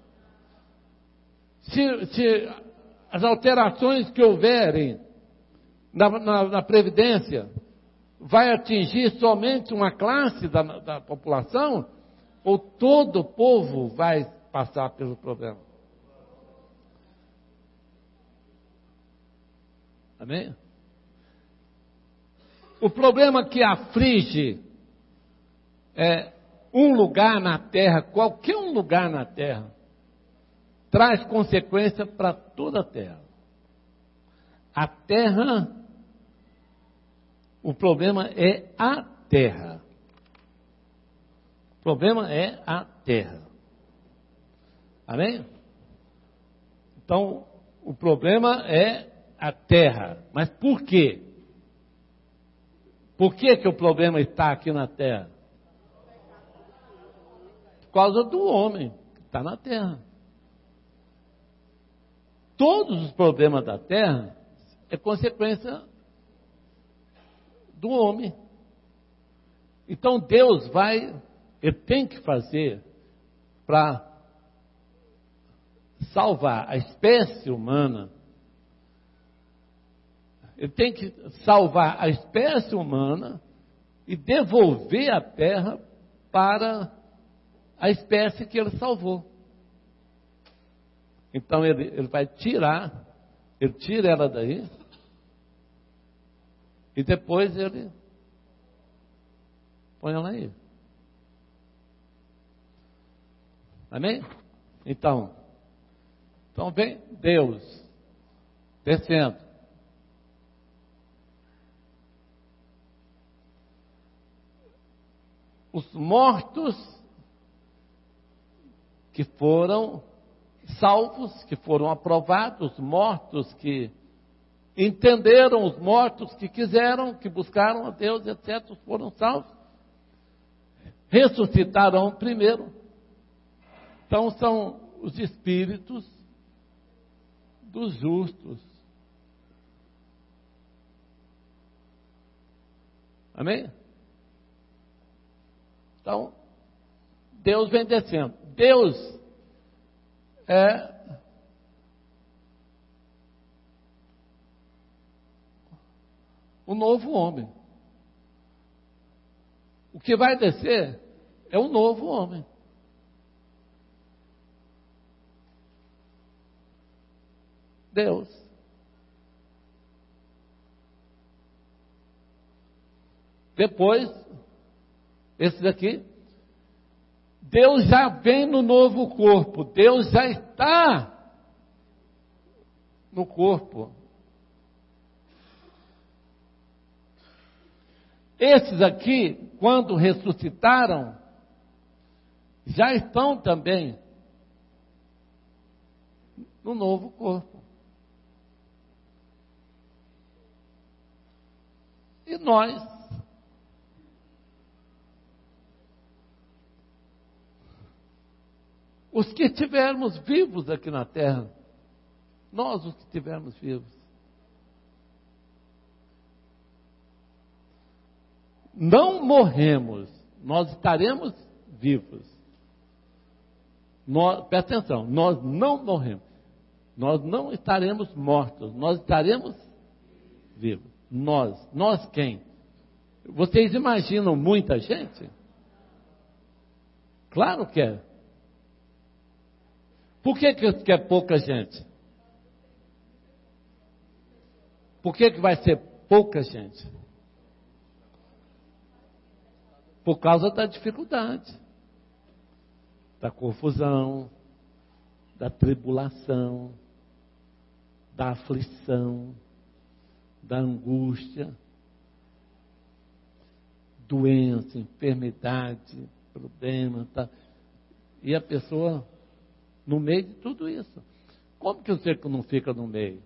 Se, se as alterações que houverem na, na, na Previdência vai atingir somente uma classe da, da população, ou todo o povo vai passar pelo problema? Amém? O problema que aflige é um lugar na terra, qualquer um lugar na terra, traz consequência para toda a terra. A terra, o problema é a terra. O problema é a terra. Amém? Então, o problema é a terra. Mas por quê? Por que que o problema está aqui na terra? Por causa do homem que está na terra. Todos os problemas da terra é consequência do homem. Então Deus vai, Ele tem que fazer para salvar a espécie humana. Ele tem que salvar a espécie humana e devolver a terra para a espécie que ele salvou. Então ele, ele vai tirar, ele tira ela daí, e depois ele põe ela aí. Amém? Então, então vem Deus descendo. os mortos que foram salvos, que foram aprovados, os mortos que entenderam, os mortos que quiseram, que buscaram a Deus, etcétera, foram salvos. Ressuscitarão primeiro. Então são os espíritos dos justos. Amém? Então, Deus vem descendo. Deus é o novo homem. O que vai descer é o novo homem. Deus. Depois, esse daqui, Deus já vem no novo corpo, Deus já está no corpo. Esses aqui, quando ressuscitaram, já estão também no novo corpo. E nós, os que estivermos vivos aqui na terra, nós os que estivermos vivos, não morremos, nós estaremos vivos. Nós, presta atenção, nós não morremos, nós não estaremos mortos, nós estaremos vivos. Nós, nós quem? Vocês imaginam muita gente? Claro que é. Por que que é pouca gente? Por que que vai ser pouca gente? Por causa da dificuldade, da confusão, da tribulação, da aflição, da angústia, doença, enfermidade, problema, tá? E a pessoa no meio de tudo isso. Como que você não fica no meio?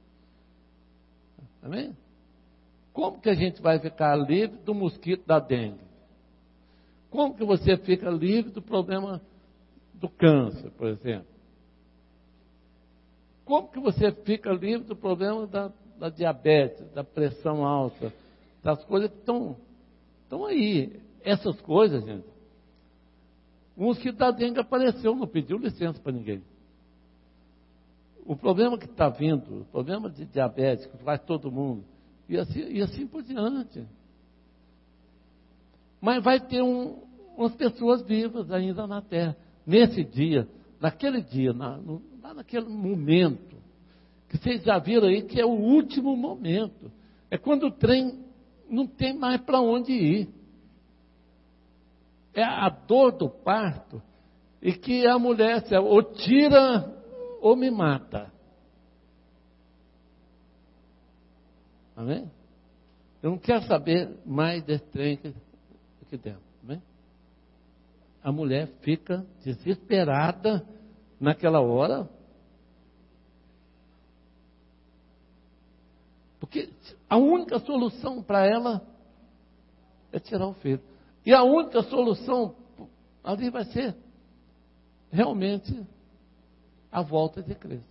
Amém? Como que a gente vai ficar livre do mosquito da dengue? Como que você fica livre do problema do câncer, por exemplo? Como que você fica livre do problema da, da diabetes, da pressão alta, das coisas que estão, estão aí? Essas coisas, gente. O mosquito da dengue apareceu, não pediu licença para ninguém. O problema que está vindo, o problema de diabetes, que faz todo mundo, e assim, e assim por diante. Mas vai ter um, umas pessoas vivas ainda na terra. Nesse dia, naquele dia, na, no, lá naquele momento, que vocês já viram aí que é o último momento. É quando o trem não tem mais para onde ir. É a dor do parto, e que a mulher ou tira ou me mata. Amém? Eu não quero saber mais desse trem aqui, aqui dentro. Amém? A mulher fica desesperada naquela hora, porque a única solução para ela é tirar o filho. E a única solução ali vai ser realmente a volta de Cristo.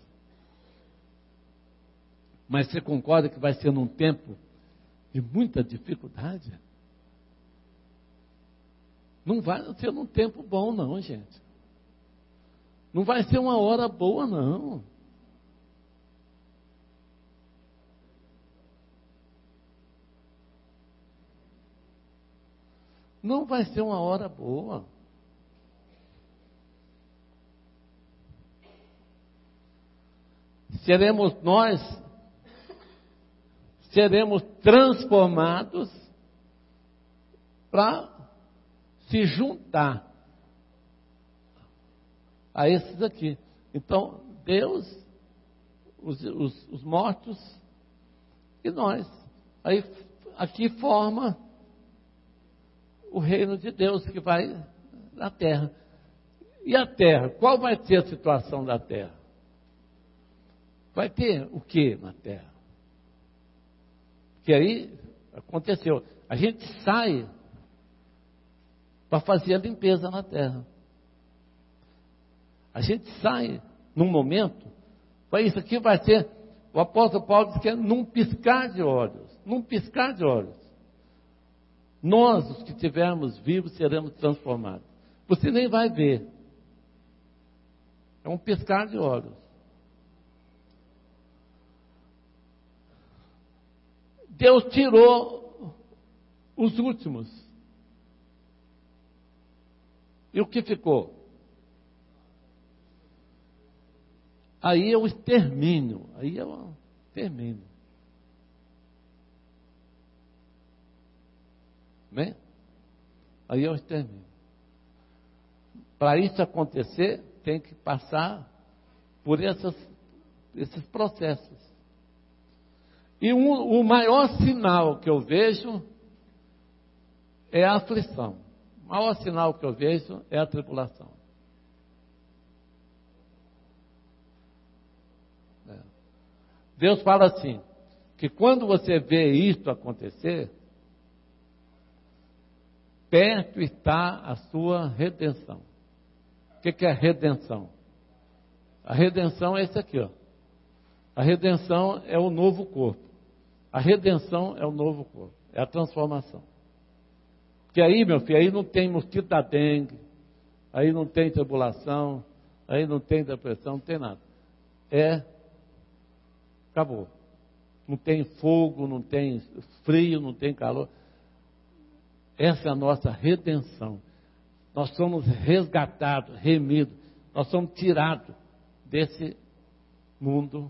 Mas você concorda que vai ser num tempo de muita dificuldade? Não vai ser num tempo bom, não, gente. Não vai ser uma hora boa, não. Não vai ser uma hora boa. Seremos nós, seremos transformados para se juntar a esses aqui. Então, Deus, os, os, os mortos e nós. Aí aqui forma o reino de Deus que vai na terra. E a terra? Qual vai ser a situação da terra? Vai ter o que na terra? Porque aí aconteceu. A gente sai para fazer a limpeza na terra. A gente sai num momento, para isso aqui vai ser, o apóstolo Paulo diz que é num piscar de olhos, num piscar de olhos. Nós, os que estivermos vivos, seremos transformados. Você nem vai ver. É um piscar de olhos. Deus tirou os últimos. E o que ficou? Aí é o extermínio. Aí é o extermínio. Né? Aí é o extermínio. Para isso acontecer, tem que passar por essas, esses processos. E um, o maior sinal que eu vejo é a aflição. O maior sinal que eu vejo é a tribulação. É. Deus fala assim, que quando você vê isto acontecer, perto está a sua redenção. O que, que é redenção? A redenção é isso aqui, ó. A redenção é o novo corpo. A redenção é o novo corpo. É a transformação. Porque aí, meu filho, aí não tem mosquito da dengue, aí não tem tribulação, aí não tem depressão, não tem nada. É, acabou. Não tem fogo, não tem frio, não tem calor. Essa é a nossa redenção. Nós somos resgatados, remidos, nós somos tirados desse mundo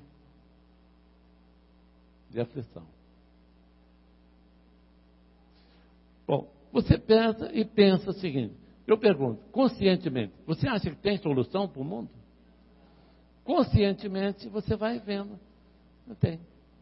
de aflição. Bom, você pensa e pensa o seguinte, eu pergunto, conscientemente, você acha que tem solução para o mundo? Conscientemente você vai vendo, não tem.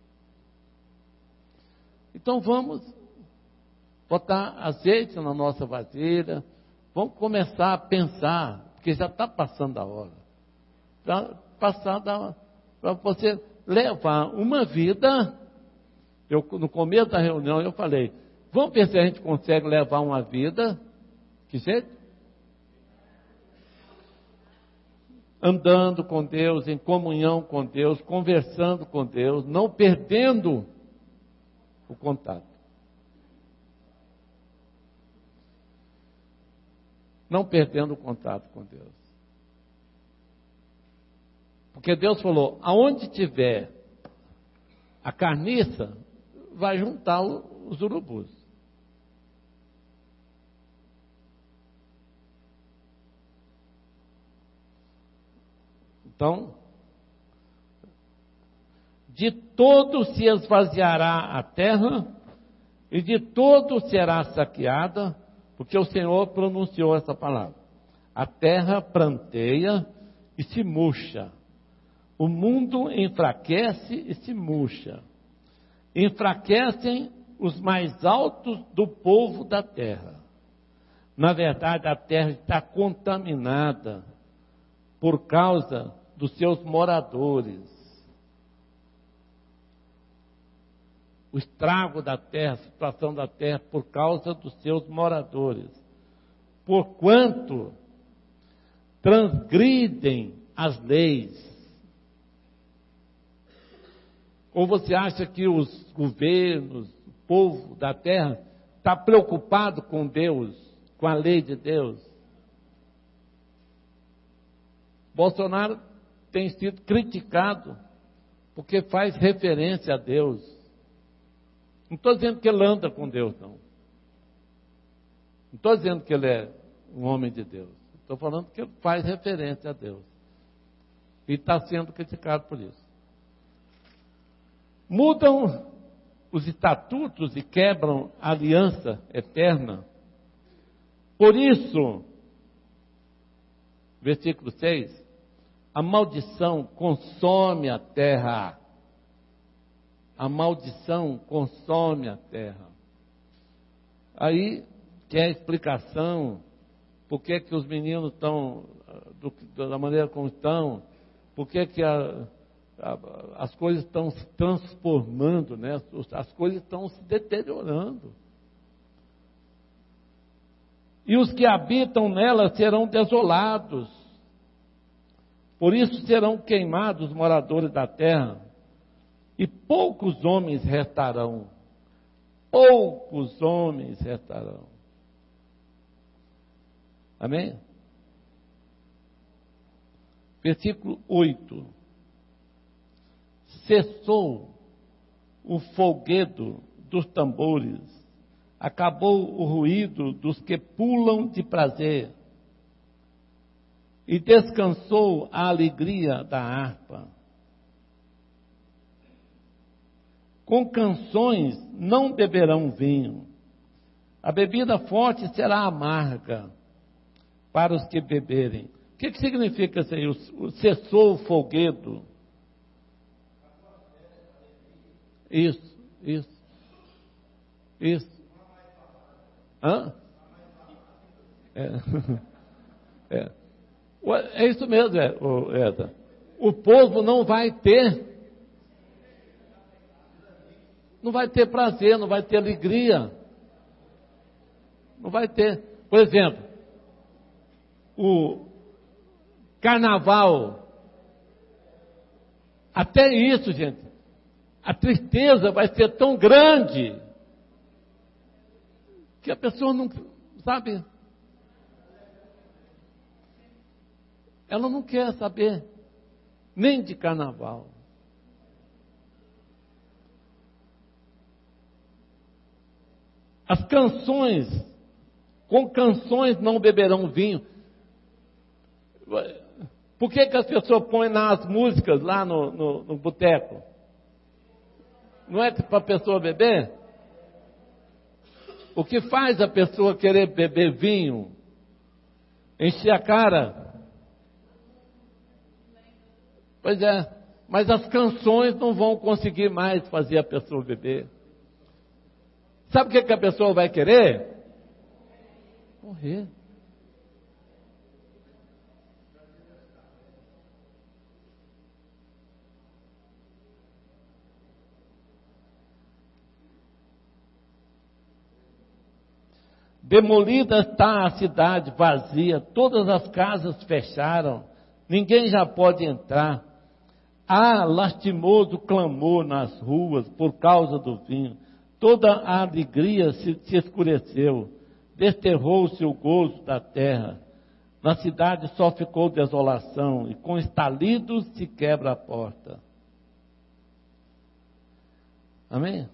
Então vamos botar azeite na nossa vasilha, vamos começar a pensar, porque já está passando a hora, já passando a hora, para você levar uma vida. Eu, no começo da reunião eu falei, vamos ver se a gente consegue levar uma vida, que jeito? Andando com Deus, em comunhão com Deus, conversando com Deus, não perdendo o contato. Não perdendo o contato com Deus. Porque Deus falou, aonde tiver a carniça, vai juntar os urubus. Então, de todo se esvaziará a terra, e de todo será saqueada, porque o Senhor pronunciou essa palavra. A terra pranteia e se murcha. O mundo enfraquece e se murcha. Enfraquecem os mais altos do povo da terra. Na verdade, a terra está contaminada por causa dos seus moradores. O estrago da terra, a situação da terra, por causa dos seus moradores. Porquanto transgridem as leis. Ou você acha que os governos, o povo da terra, está preocupado com Deus, com a lei de Deus? Bolsonaro tem sido criticado porque faz referência a Deus. Não estou dizendo que ele anda com Deus, não. Não estou dizendo que ele é um homem de Deus. Estou falando que ele faz referência a Deus. E está sendo criticado por isso. Mudam os estatutos e quebram a aliança eterna. Por isso, versículo seis, a maldição consome a terra. A maldição consome a terra. Aí, o quer explicação, por que que os meninos estão do, da maneira como estão, por que que a, a, as coisas estão se transformando, né? As coisas estão se deteriorando. E os que habitam nela serão desolados. Por isso serão queimados os moradores da terra, e poucos homens restarão. Poucos homens restarão. Amém? Versículo oito. Cessou o folguedo dos tambores, acabou o ruído dos que pulam de prazer, e descansou a alegria da harpa. Com canções não beberão vinho, a bebida forte será amarga para os que beberem. O que, que significa isso aí? O, cessou o folguedo. Isso, isso, isso. Hã? É, é. é isso mesmo, é, Eda. O povo não vai ter, não vai ter prazer, não vai ter alegria. Não vai ter. Por exemplo, o carnaval, até isso, gente, a tristeza vai ser tão grande que a pessoa não, sabe, ela não quer saber nem de carnaval. As canções, com canções não beberão vinho. Por que que as pessoas põem nas músicas lá no, no, no boteco? Não é para a pessoa beber? O que faz a pessoa querer beber vinho? Encher a cara? Pois é, mas as canções não vão conseguir mais fazer a pessoa beber. Sabe o que que a pessoa vai querer? Morrer. Demolida está a cidade, vazia, todas as casas fecharam, ninguém já pode entrar. Há lastimoso clamor nas ruas por causa do vinho. Toda a alegria se, se escureceu, desterrou-se o gozo da terra. Na cidade só ficou desolação, e com estalidos se quebra a porta. Amém?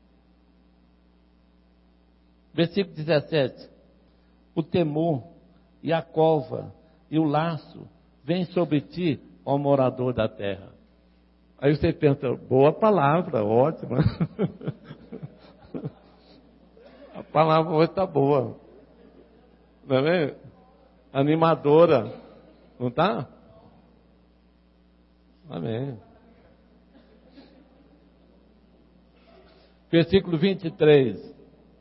Versículo dezessete. O temor e a cova e o laço vêm sobre ti, ó morador da terra. Aí você pensa, boa palavra, ótima. A palavra hoje está boa. Não é mesmo? Animadora. Não está? Amém. Versículo vinte e três.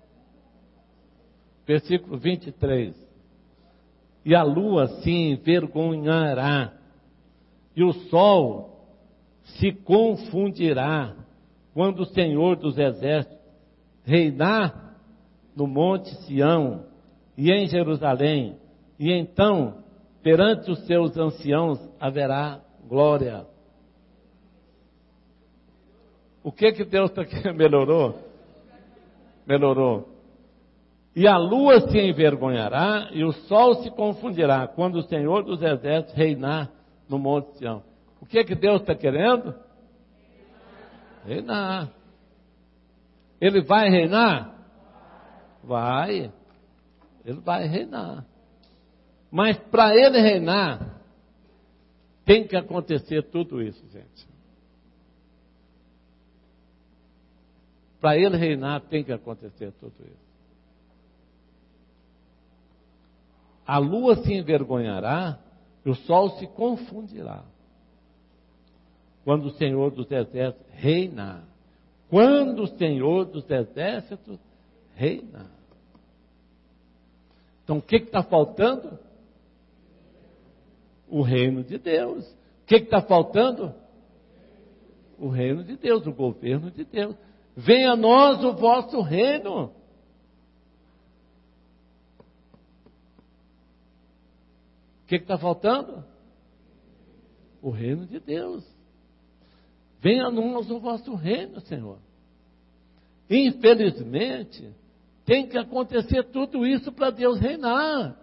Versículo vinte e três. E a lua se envergonhará, e o sol se confundirá, quando o Senhor dos Exércitos reinar no monte Sião e em Jerusalém, e então, perante os seus anciãos, haverá glória. O que que Deus está querendo? Melhorou? Melhorou. E a lua se envergonhará, e o sol se confundirá, quando o Senhor dos Exércitos reinar no monte Sião. O que que Deus está querendo? Reinar. Ele vai reinar? Vai. Ele vai reinar. Mas para ele reinar, tem que acontecer tudo isso, gente. Para ele reinar, tem que acontecer tudo isso. A lua se envergonhará e o sol se confundirá, quando o Senhor dos Exércitos reinar. Quando o Senhor dos Exércitos reinar. Então o que está faltando? O reino de Deus. O que está faltando? O reino de Deus, o governo de Deus. Venha a nós o vosso reino. O que está faltando? O reino de Deus. Venha a nós o vosso reino, Senhor. Infelizmente, tem que acontecer tudo isso para Deus reinar.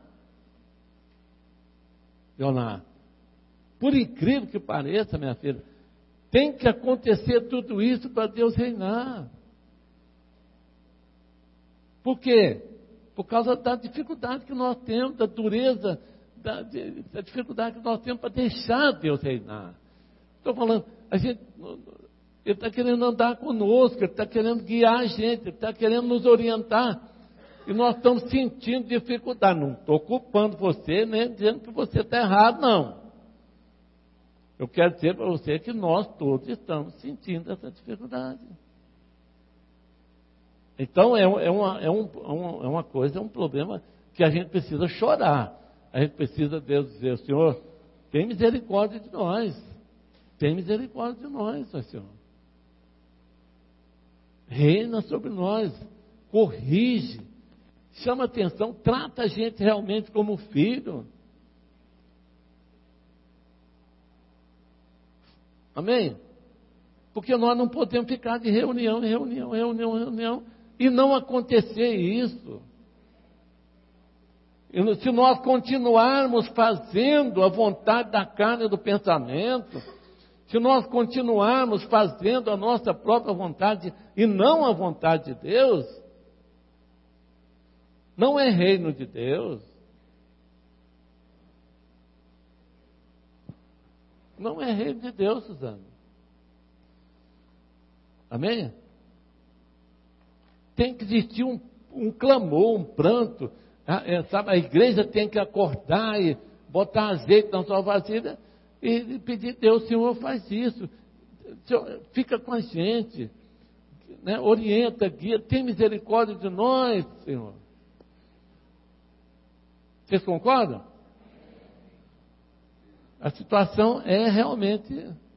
Leonardo, por incrível que pareça, minha filha, tem que acontecer tudo isso para Deus reinar. Por quê? Por causa da dificuldade que nós temos, da dureza, da, da dificuldade que nós temos para deixar Deus reinar. Estou falando, a gente, Ele está querendo andar conosco, Ele está querendo guiar a gente, Ele está querendo nos orientar. E nós estamos sentindo dificuldade. Não estou culpando você, nem dizendo que você está errado, não. Eu quero dizer para você que nós todos estamos sentindo essa dificuldade. Então é, é, uma, é, um, é uma coisa, é um problema que a gente precisa chorar. A gente precisa Deus dizer, Senhor, tem misericórdia de nós. Tem misericórdia de nós, Senhor. Reina sobre nós. Corrige. Chama atenção. Trata a gente realmente como filho. Amém? Porque nós não podemos ficar de reunião em reunião, reunião, reunião, e não acontecer isso. E se nós continuarmos fazendo a vontade da carne e do pensamento, se nós continuarmos fazendo a nossa própria vontade e não a vontade de Deus, não é reino de Deus. Não é reino de Deus, Suzana. Amém? Tem que existir um, um clamor, um pranto. A, é, sabe, a igreja tem que acordar e botar azeite na sua vasilha e, e pedir, Deus, Senhor, faz isso. Senhor, fica com a gente. Né? Orienta, guia, tem misericórdia de nós, Senhor. Vocês concordam? A situação é realmente,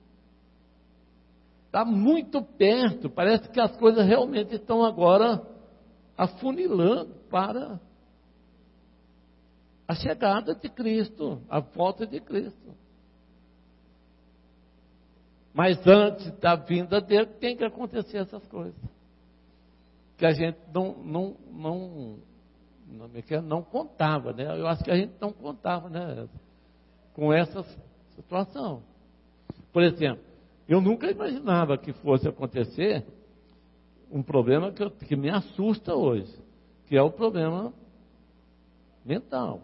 está muito perto, parece que as coisas realmente estão agora afunilando para a chegada de Cristo, a volta de Cristo. Mas antes da vinda dele tem que acontecer essas coisas. Que a gente não, não, não, não, não contava, né? Eu acho que a gente não contava, né? Com essa situação. Por exemplo, eu nunca imaginava que fosse acontecer um problema que, eu, que me assusta hoje, que é o problema mental.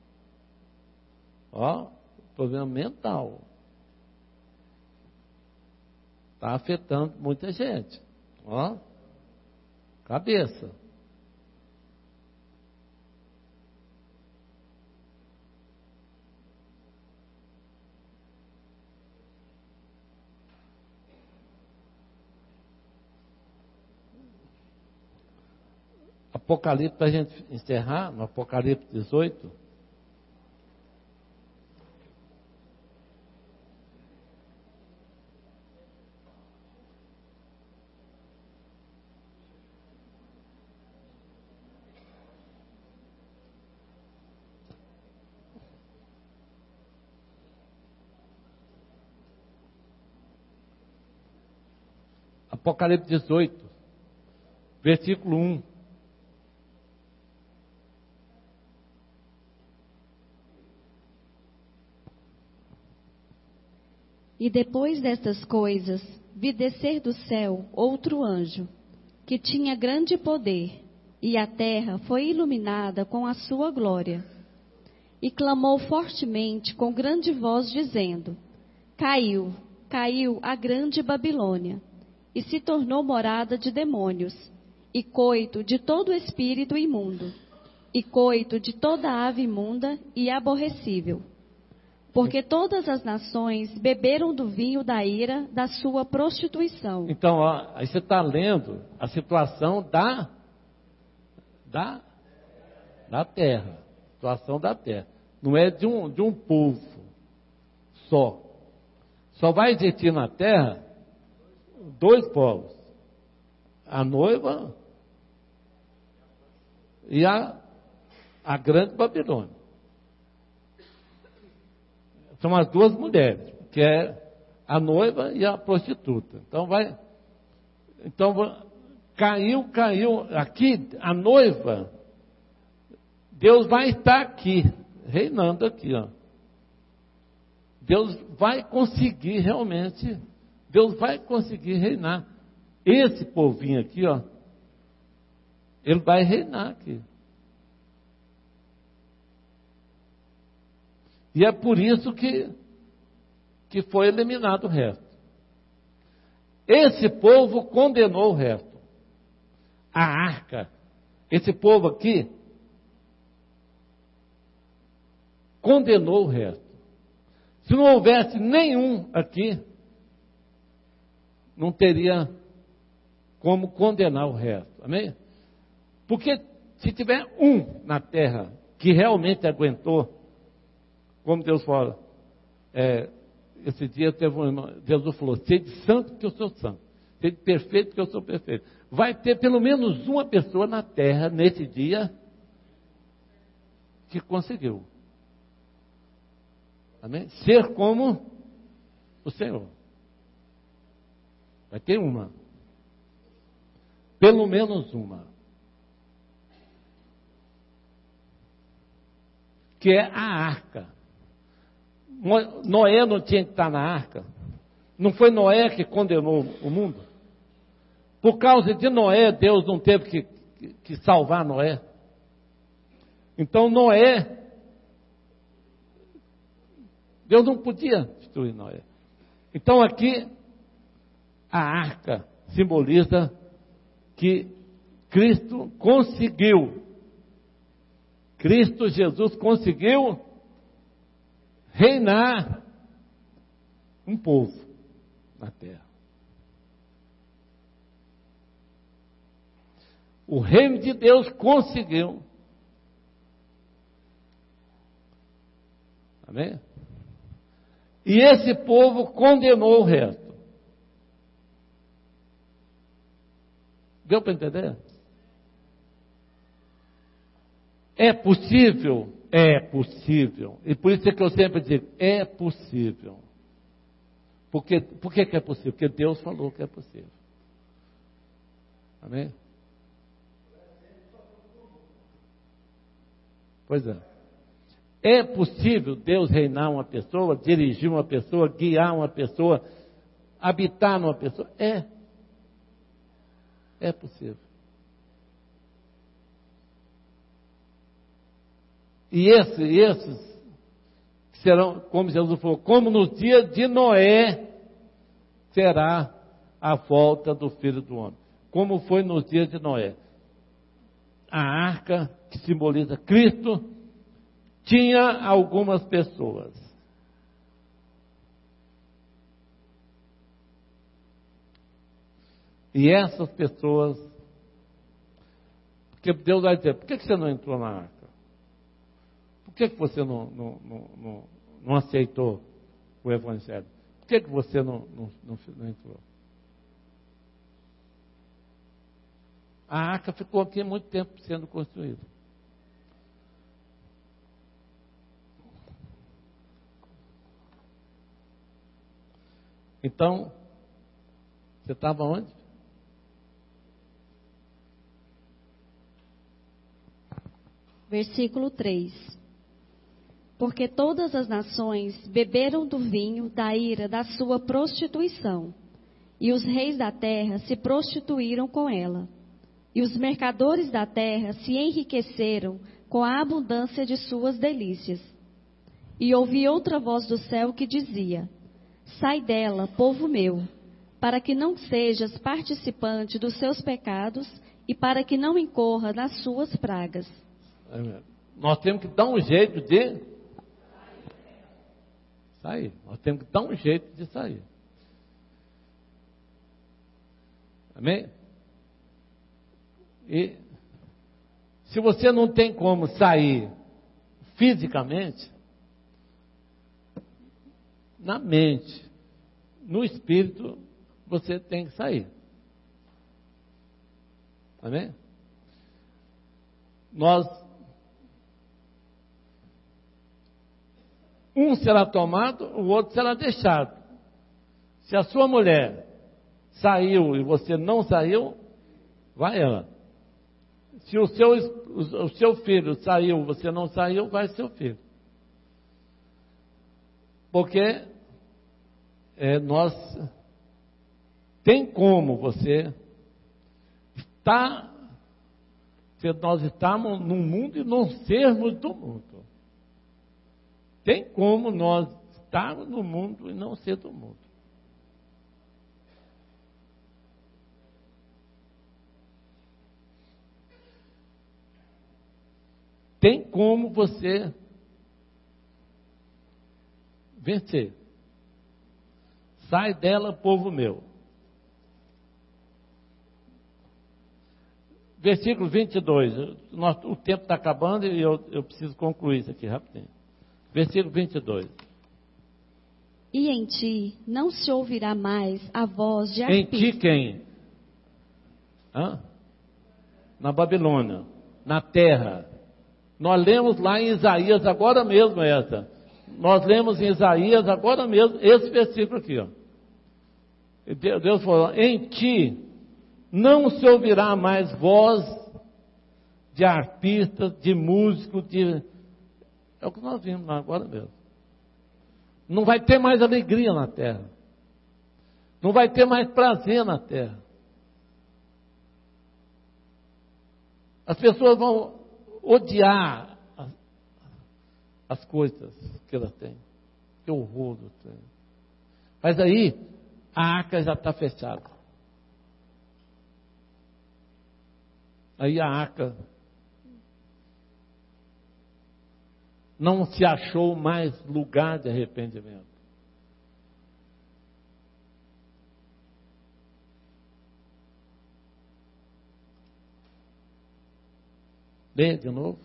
Ó, problema mental. Está afetando muita gente. Ó, cabeça. Apocalipse, para a gente encerrar, no Apocalipse dezoito. Apocalipse dezoito, versículo um. E depois destas coisas, vi descer do céu outro anjo, que tinha grande poder, e a terra foi iluminada com a sua glória. E clamou fortemente com grande voz, dizendo: Caiu, caiu a grande Babilônia, e se tornou morada de demônios, e coito de todo espírito imundo, e coito de toda ave imunda e aborrecível. Porque todas as nações beberam do vinho da ira da sua prostituição. Então, ó, aí você está lendo a situação da, da, da terra. situação da terra. Não é de um, de um povo só. Só vai existir na terra dois povos. A noiva e a, a grande Babilônia. São as duas mulheres, que é a noiva e a prostituta. Então vai... Então caiu, caiu. Aqui, a noiva... Deus vai estar aqui, reinando aqui, ó. Deus vai conseguir realmente, Deus vai conseguir reinar. Esse povinho aqui, ó, ele vai reinar aqui. E é por isso que, que foi eliminado o resto. Esse povo condenou o resto. A arca, esse povo aqui, condenou o resto. Se não houvesse nenhum aqui, não teria como condenar o resto. Amém? Porque se tiver um na terra que realmente aguentou, como Deus fala, é, esse dia teve um irmão, Jesus falou, sede santo porque eu sou santo, sede perfeito porque eu sou perfeito. Vai ter pelo menos uma pessoa na terra nesse dia que conseguiu. Amém? Ser como o Senhor. Vai ter uma. Pelo menos uma. Que é a arca. Noé não tinha que estar na arca. Não foi Noé que condenou o mundo? Por causa de Noé, Deus não teve que, que, que salvar Noé. Então Noé... Deus não podia destruir Noé. Então aqui, a arca simboliza que Cristo conseguiu, Cristo Jesus conseguiu reinar um povo na terra. O reino de Deus conseguiu. Amém? E esse povo condenou o resto. Deu para entender? É possível? É possível. E por isso é que eu sempre digo, é possível. Porque, por que, que é possível? Porque Deus falou que é possível. Amém? Pois é. É possível Deus reinar uma pessoa, dirigir uma pessoa, guiar uma pessoa, habitar numa pessoa? É. É possível. E esse, esses serão, como Jesus falou, como no dia de Noé será a volta do Filho do Homem. Como foi nos dias de Noé. A arca, que simboliza Cristo, tinha algumas pessoas. E essas pessoas, porque Deus vai dizer, por que você não entrou na arca? Por que você não, não, não, não, não aceitou o Evangelho? Por que você não, não, não, não entrou? A arca ficou aqui muito tempo sendo construída. Então, você estava onde? Versículo três. Porque todas as nações beberam do vinho da ira da sua prostituição, e os reis da terra se prostituíram com ela, e os mercadores da terra se enriqueceram com a abundância de suas delícias. E ouvi outra voz do céu que dizia: sai dela, povo meu, para que não sejas participante dos seus pecados e para que não incorra nas suas pragas. Nós temos que dar um jeito de sair. Nós temos que dar um jeito de sair. Amém? E se você não tem como sair fisicamente, na mente, no espírito, você tem que sair. Amém? Nós, um será tomado, o outro será deixado. Se a sua mulher saiu e você não saiu, vai ela. Se o seu, o seu filho saiu e você não saiu, vai seu filho. Porque é, nós tem como você estar, se nós estamos no mundo e não sermos do mundo. Tem como nós estarmos no mundo e não ser do mundo. Tem como você vencer. Sai dela, povo meu. Versículo vinte e dois. Nosso, o tempo está acabando e eu, eu preciso concluir isso aqui rapidinho. Versículo vinte e dois. E em ti não se ouvirá mais a voz de Em arpista. ti quem? Hã? Na Babilônia, na terra. Nós lemos lá em Isaías agora mesmo essa. Nós lemos em Isaías agora mesmo esse versículo aqui, ó. Deus falou: em ti não se ouvirá mais voz de arpistas, de músicos, de... É o que nós vimos lá agora mesmo. Não vai ter mais alegria na terra. Não vai ter mais prazer na terra. As pessoas vão odiar as, as coisas que elas têm. Que horror. Mas aí, a arca já está fechada. Aí a arca não se achou mais lugar de arrependimento. Leia de novo.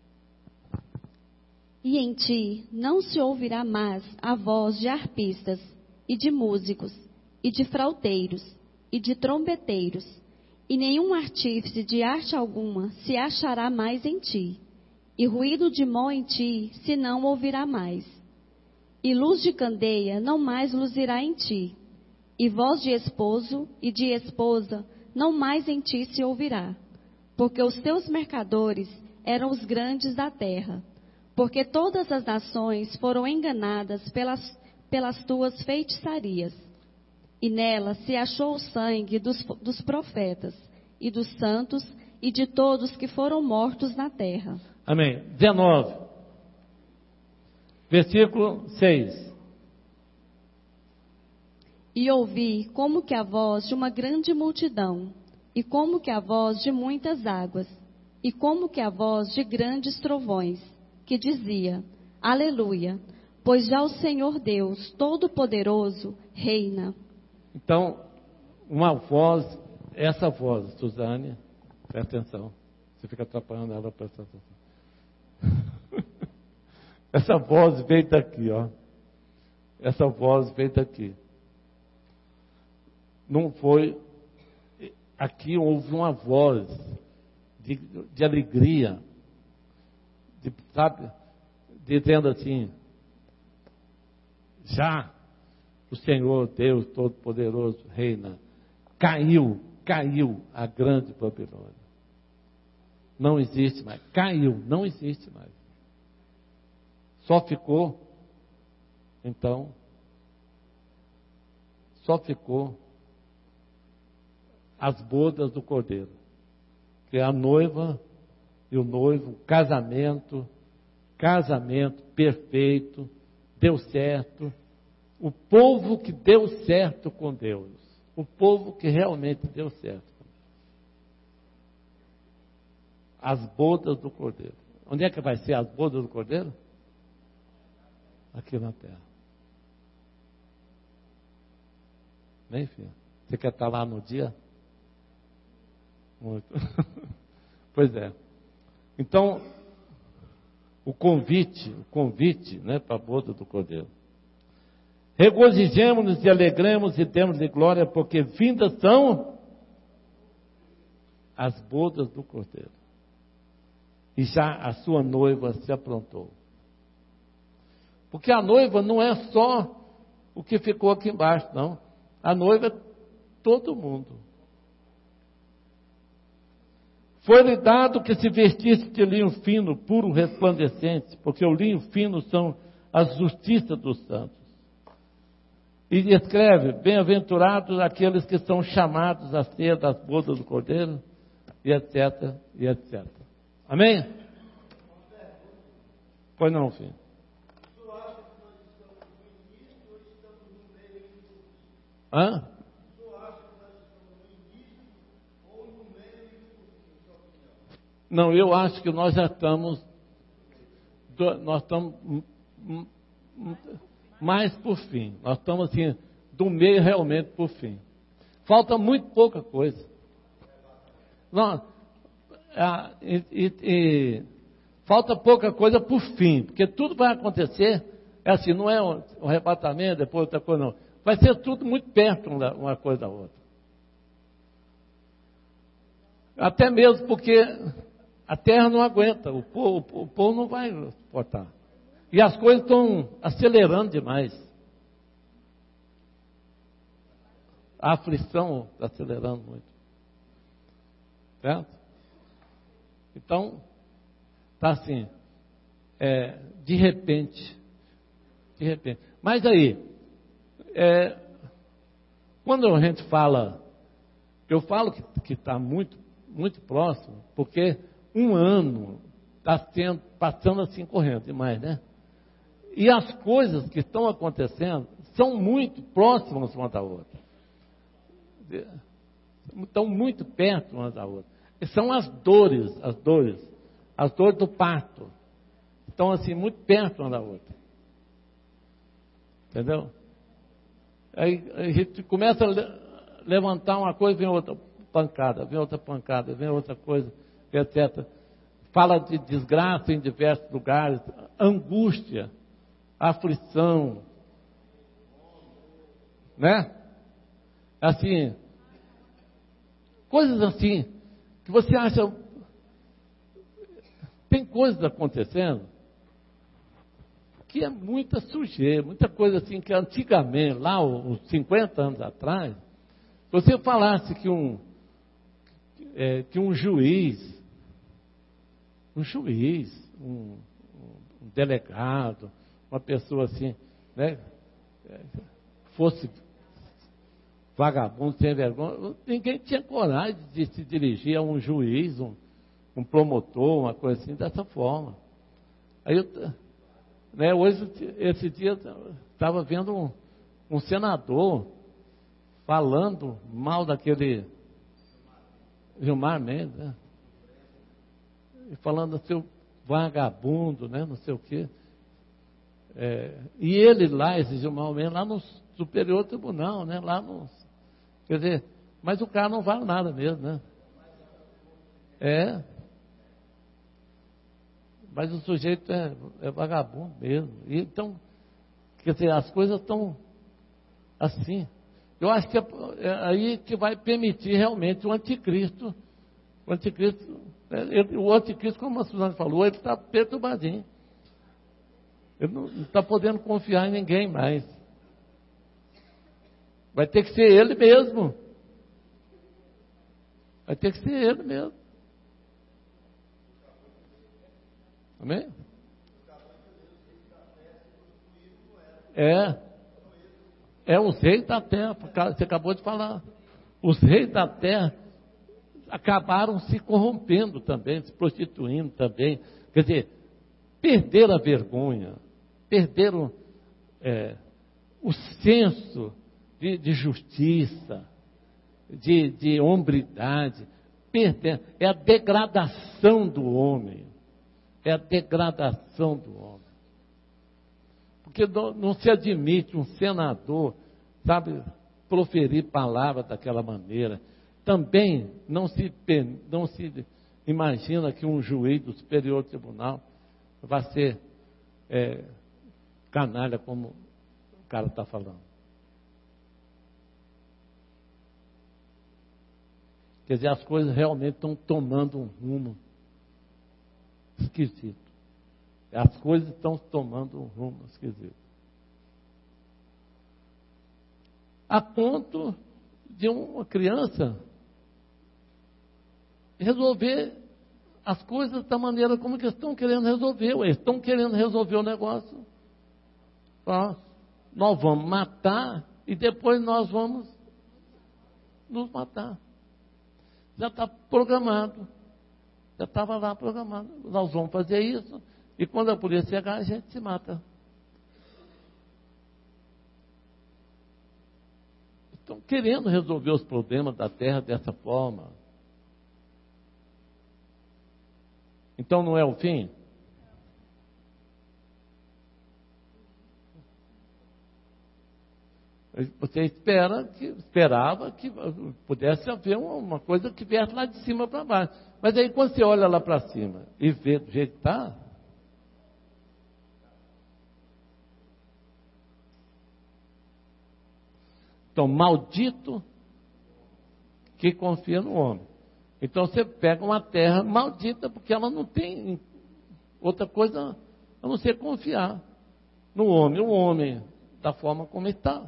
E em ti não se ouvirá mais a voz de arpistas, e de músicos, e de frauteiros, e de trombeteiros, e nenhum artífice de arte alguma se achará mais em ti, e ruído de mó em ti se não ouvirá mais. E luz de candeia não mais luzirá em ti, e voz de esposo e de esposa não mais em ti se ouvirá. Porque os teus mercadores eram os grandes da terra, porque todas as nações foram enganadas pelas, pelas tuas feitiçarias. E nela se achou o sangue dos, dos profetas, e dos santos, e de todos que foram mortos na terra. Amém. dezenove. Versículo seis. E ouvi como que a voz de uma grande multidão, e como que a voz de muitas águas, e como que a voz de grandes trovões, que dizia: Aleluia, pois já o Senhor Deus Todo-Poderoso reina. Então, uma voz, essa voz, Suzane, presta atenção, você fica atrapalhando ela, presta atenção. Essa voz veio daqui, ó. Essa voz veio daqui. Não foi... Aqui houve uma voz de, de alegria, de, sabe, dizendo assim: já o Senhor Deus Todo-Poderoso reina. Caiu, caiu a grande Babilônia. Não existe mais. Caiu, não existe mais. Só ficou, então, só ficou as bodas do Cordeiro, que é a noiva e o noivo, casamento, casamento perfeito, deu certo, o povo que deu certo com Deus, o povo que realmente deu certo. As bodas do Cordeiro. Onde é que vai ser as bodas do Cordeiro? Aqui na terra. Bem, filho? Você quer estar lá no dia? Muito. Pois é. Então, o convite, o convite, né, para a boda do Cordeiro. Regozijemo-nos e alegremos e demos-lhe glória, porque vindas são as bodas do Cordeiro. E já a sua noiva se aprontou. Porque a noiva não é só o que ficou aqui embaixo, não. A noiva é todo mundo. Foi-lhe dado que se vestisse de linho fino, puro, resplandecente, porque o linho fino são as justiças dos santos. E escreve, bem-aventurados aqueles que são chamados a ser das bodas do Cordeiro, e etc, e etcétera. Amém? Pois não, filho. Hã? Não, eu acho que nós já estamos, nós estamos mais por fim. Nós estamos assim, do meio realmente por fim. Falta muito pouca coisa. Não, ah, e, e, e, falta pouca coisa por fim, porque tudo vai acontecer, é assim, não é um, um arrebatamento, depois outra coisa não. Vai ser tudo muito perto uma, uma coisa da outra. Até mesmo porque a terra não aguenta, o povo, o povo não vai suportar. E as coisas estão acelerando demais. A aflição está acelerando muito. Certo? Então, está assim, é, de repente, de repente. Mas aí, é, quando a gente fala, eu falo que está muito, muito próximo, porque um ano está passando assim correndo demais, né? E as coisas que estão acontecendo são muito próximas uma da outra. Estão muito perto uma da outra. E são as dores, as dores, as dores do parto. Estão assim muito perto uma da outra. Entendeu? Aí a gente começa a levantar uma coisa, vem outra pancada, vem outra pancada, vem outra coisa, etcétera. Fala de desgraça em diversos lugares, angústia, aflição, né? Assim, coisas assim, que você acha, tem coisas acontecendo, que é muita sujeira, muita coisa assim, que antigamente, lá uns cinquenta anos atrás, se você falasse que um, é, que um juiz, um juiz, um, um delegado, uma pessoa assim, né, fosse vagabundo, sem vergonha, ninguém tinha coragem de se dirigir a um juiz, um, um promotor, uma coisa assim, dessa forma. Aí eu, né, hoje, esse dia, estava vendo um, um senador falando mal daquele Gilmar Mendes, né? E falando seu vagabundo, né, não sei o quê. É, e ele lá, esse Gilmar Mendes, lá no Superior Tribunal, né, lá no... Quer dizer, mas o cara não vale nada mesmo, né? É. Mas o sujeito é, é vagabundo mesmo. E, então, quer dizer, as coisas estão assim. Eu acho que é, é aí que vai permitir realmente o anticristo. O anticristo, ele, o anticristo, como a Suzane falou, ele está perturbadinho. Ele não está podendo confiar em ninguém mais. Vai ter que ser ele mesmo. Vai ter que ser ele mesmo. Amém? É. É os reis da terra. Você acabou de falar. Os reis da terra acabaram se corrompendo também, se prostituindo também. Quer dizer, perderam a vergonha. Perderam é, o senso de, de justiça, de, de hombridade. Perderam. É a degradação do homem. É a degradação do homem. Porque não, não se admite um senador, sabe, proferir palavras daquela maneira. Também não se, não se imagina que um juiz do Superior Tribunal vai ser é, canalha, como o cara está falando. Quer dizer, as coisas realmente estão tomando um rumo esquisito. As coisas estão tomando um rumo esquisito. A ponto de uma criança resolver as coisas da maneira como que eles estão querendo resolver. Eles estão querendo resolver o negócio. Ó, nós vamos matar e depois nós vamos nos matar. Já está programado. Já estava lá programado. Nós vamos fazer isso e quando a polícia chegar, a gente se mata. Estão querendo resolver os problemas da terra dessa forma. Então não é o fim? Você espera que, esperava que pudesse haver uma, uma coisa que viesse lá de cima para baixo. Mas aí quando você olha lá para cima e vê do jeito que está, então, maldito que confia no homem. Então você pega uma terra maldita, porque ela não tem outra coisa a não ser confiar no homem, o homem da forma como está.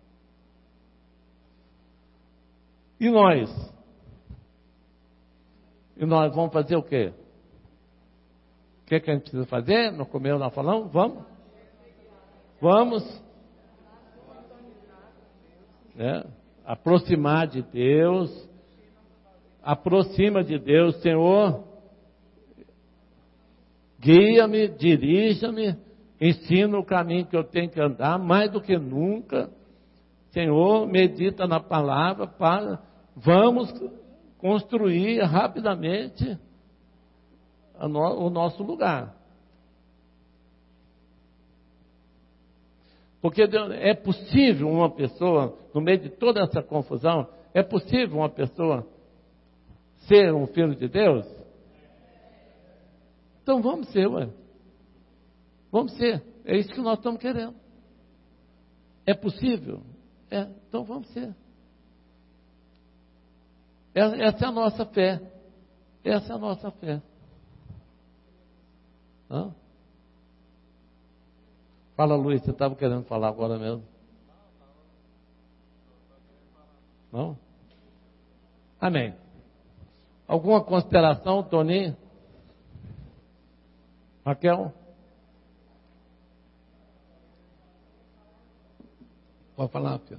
E nós? E nós vamos fazer o quê? O que, que a gente precisa fazer? No começo nós falamos, vamos? Vamos. Né? Aproximar de Deus. Aproxima de Deus, Senhor. Guia-me, dirija-me, ensina o caminho que eu tenho que andar, mais do que nunca. Senhor, medita na palavra para vamos construir rapidamente a no, o nosso lugar. Porque é possível uma pessoa, no meio de toda essa confusão, é possível uma pessoa ser um filho de Deus? Então vamos ser, ué. Vamos ser. É isso que nós estamos querendo. É possível? É, então vamos ser. Essa é a nossa fé. Essa é a nossa fé. Hã? Fala, Luiz, você estava querendo falar agora mesmo? Não? Amém. Alguma consideração, Toninho? Raquel? Pode falar, filho.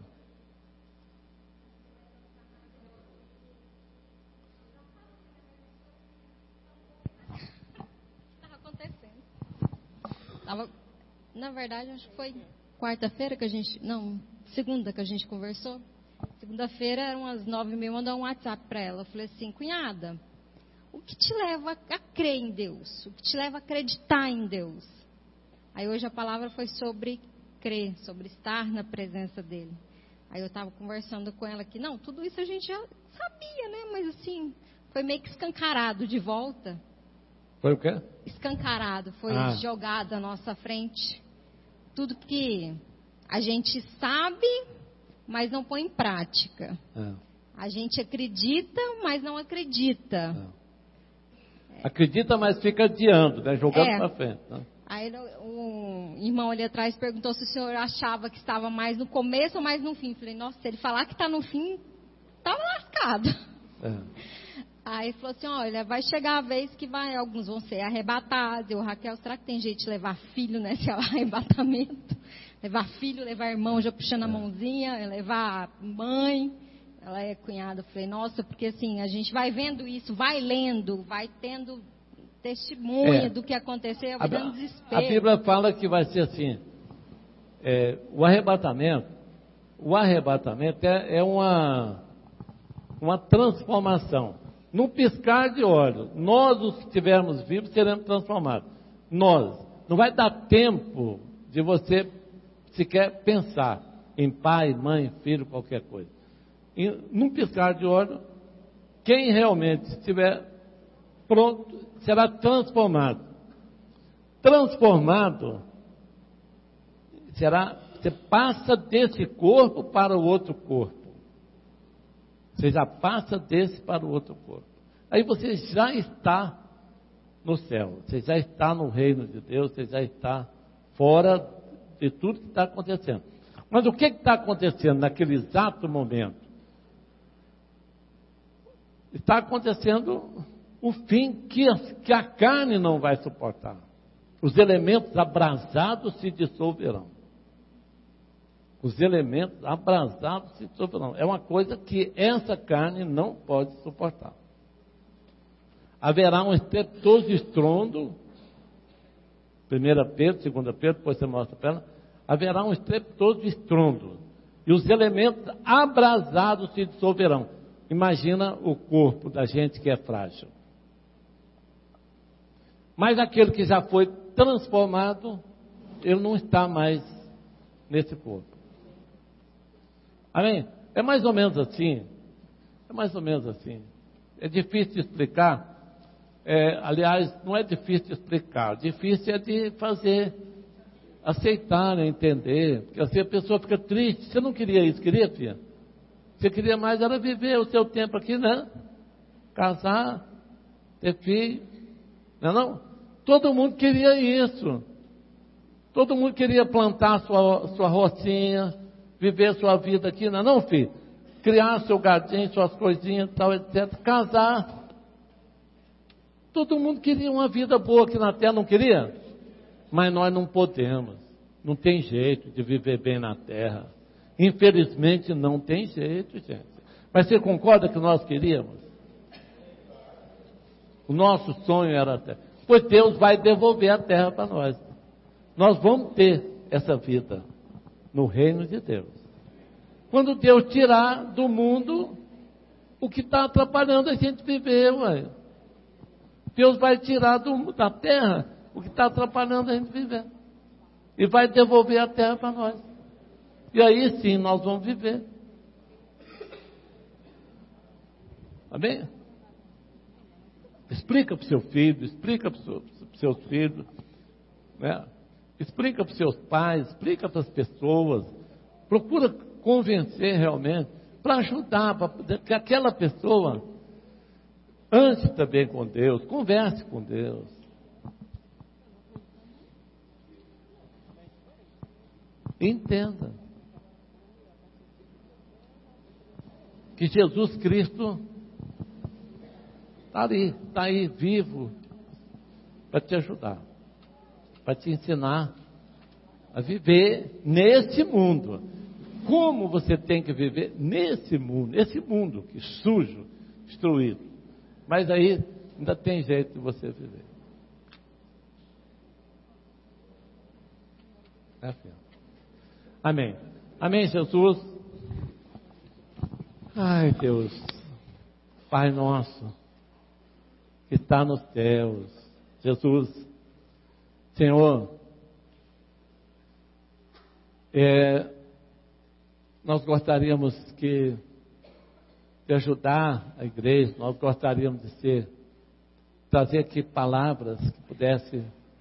Estava acontecendo. Tava, na verdade, acho que foi quarta-feira que a gente... Não, segunda que a gente conversou. Segunda-feira, eram umas nove e meia, eu mandei um WhatsApp para ela. Eu falei assim, cunhada, o que te leva a crer em Deus? O que te leva a acreditar em Deus? Aí hoje a palavra foi sobre crer, sobre estar na presença dele. Aí eu estava conversando com ela que, não, tudo isso a gente já sabia, né? Mas assim, foi meio que escancarado de volta. Foi o quê? Escancarado, foi ah. jogado à nossa frente. Tudo que a gente sabe, mas não põe em prática. É. A gente acredita, mas não acredita. É. Acredita, mas fica adiando, né? Jogando é. para frente. Né? Aí um irmão ali atrás perguntou se o senhor achava que estava mais no começo ou mais no fim. Falei, nossa, se ele falar que está no fim, estava lascado. É. Aí falou assim, olha, vai chegar a vez que vai, alguns vão ser arrebatados. Eu, Raquel, será que tem jeito de levar filho nesse arrebatamento? Levar filho, levar irmão já puxando a mãozinha, levar mãe. Ela é cunhada. Eu falei, nossa, porque assim, a gente vai vendo isso, vai lendo, vai tendo testemunha é. do que aconteceu, vai a, dando desespero. A Bíblia fala que vai ser assim, é, o arrebatamento, o arrebatamento é, é uma, uma transformação. Num piscar de olhos, nós os que estivermos vivos seremos transformados. Nós. Não vai dar tempo de você sequer pensar em pai, mãe, filho, qualquer coisa. E, num piscar de olhos, quem realmente estiver pronto será transformado. transformado, será, você passa desse corpo para o outro corpo. Você já passa desse para o outro corpo. Aí você já está no céu, você já está no reino de Deus, você já está fora de tudo que está acontecendo. Mas o que está acontecendo naquele exato momento? Está acontecendo o fim que a, que a carne não vai suportar. Os elementos abrasados se dissolverão. Os elementos abrasados se dissolverão. É uma coisa que essa carne não pode suportar. Haverá um estrepitoso estrondo. primeira Pedro, segunda Pedro, depois você mostra para ela. Haverá um estrepitoso estrondo. E os elementos abrasados se dissolverão. Imagina o corpo da gente que é frágil. Mas aquele que já foi transformado, ele não está mais nesse corpo. Amém? É mais ou menos assim. É mais ou menos assim. É difícil de explicar. É, aliás, não é difícil de explicar. Difícil é de fazer, aceitar, entender. Porque assim a pessoa fica triste. Você não queria isso, queria, filha? Você queria mais era viver o seu tempo aqui, né? Casar, ter filho. Não é não? Todo mundo queria isso. Todo mundo queria plantar sua, sua rocinha, viver sua vida aqui, não é não, filho? Criar seu gadinho, suas coisinhas, tal, etcétera. Casar. Todo mundo queria uma vida boa aqui na terra, não queria? Mas nós não podemos. Não tem jeito de viver bem na terra. Infelizmente não tem jeito, gente. Mas você concorda que nós queríamos? O nosso sonho era a terra. Pois Deus vai devolver a terra para nós. Nós vamos ter essa vida no reino de Deus. Quando Deus tirar do mundo o que está atrapalhando a gente viver, ué. Deus vai tirar do, da terra o que está atrapalhando a gente viver. E vai devolver a terra para nós. E aí sim nós vamos viver. Amém? Explica para o seu filho, explica para os seus filhos, né? Explica para os seus pais, explica para as pessoas. Procura convencer realmente, para ajudar, para que aquela pessoa ande também com Deus, converse com Deus. Entenda que Jesus Cristo está ali, está aí vivo para te ajudar, para te ensinar a viver nesse mundo. Como você tem que viver nesse mundo, esse mundo que sujo, destruído. Mas aí ainda tem jeito de você viver. É assim. Amém. Amém, Jesus. Ai, Deus, Pai nosso, que está nos céus. Jesus, Senhor, é, nós gostaríamos que, de ajudar a igreja, nós gostaríamos de ser, trazer aqui palavras que pudessem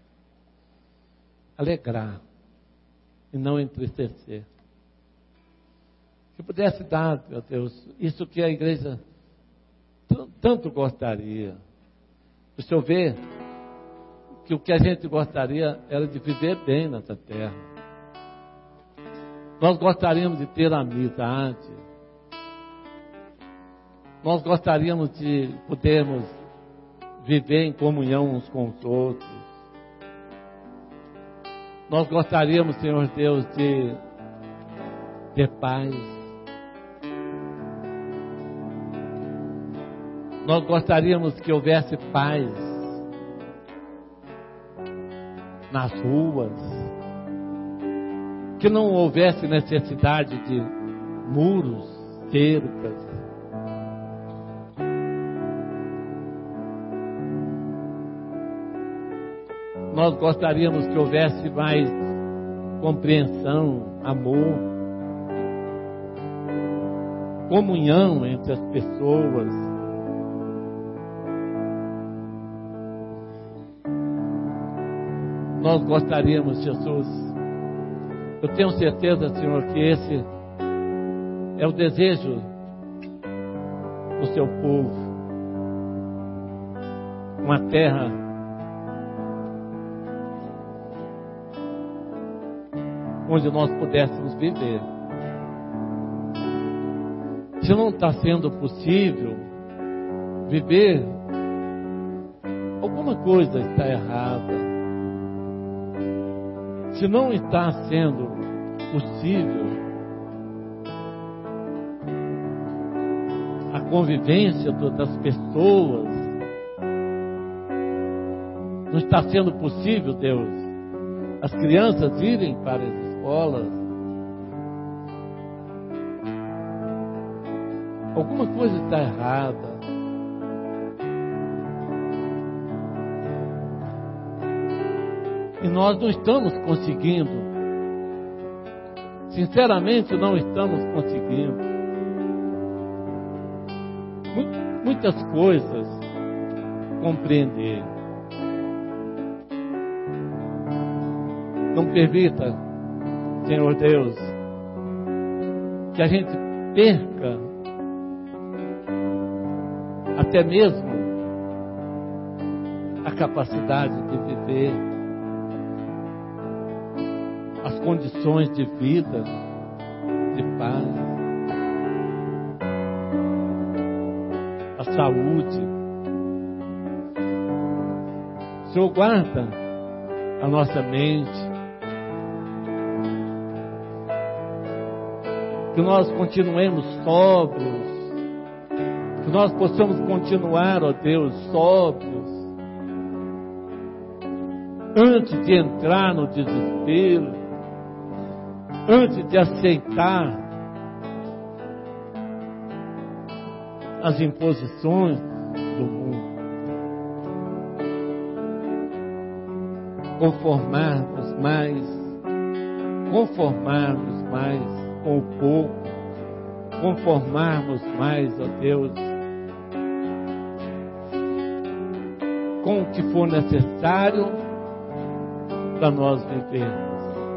alegrar e não entristecer. Que pudesse dar, meu Deus, isso que a igreja tanto gostaria. O Senhor vê que o que a gente gostaria era de viver bem nessa terra. Nós gostaríamos de ter amizade. Nós gostaríamos de podermos viver em comunhão uns com os outros. Nós gostaríamos, Senhor Deus, de ter paz. Nós gostaríamos que houvesse paz nas ruas, que não houvesse necessidade de muros, cercas. Nós gostaríamos que houvesse mais compreensão, amor, comunhão entre as pessoas. nós gostaríamos, Jesus. Eu tenho certeza, Senhor, que esse é o desejo do seu povo. Uma terra onde nós pudéssemos viver. Se não está sendo possível viver, alguma coisa está errada. Se não está sendo possível a convivência das pessoas, não está sendo possível, Deus, as crianças irem para as escolas, alguma coisa está errada. E nós não estamos conseguindo. Sinceramente, não estamos conseguindo. Muitas coisas compreender. Não permita, Senhor Deus, que a gente perca até mesmo a capacidade de viver, as condições de vida, de paz, a saúde. O Senhor guarda a nossa mente, que nós continuemos sóbrios, que nós possamos continuar, ó Deus, sóbrios, antes de entrar no desespero, antes de aceitar as imposições do mundo, conformarmos mais, conformarmos mais com o pouco, conformarmos mais, ó Deus, com o que for necessário para nós vivermos.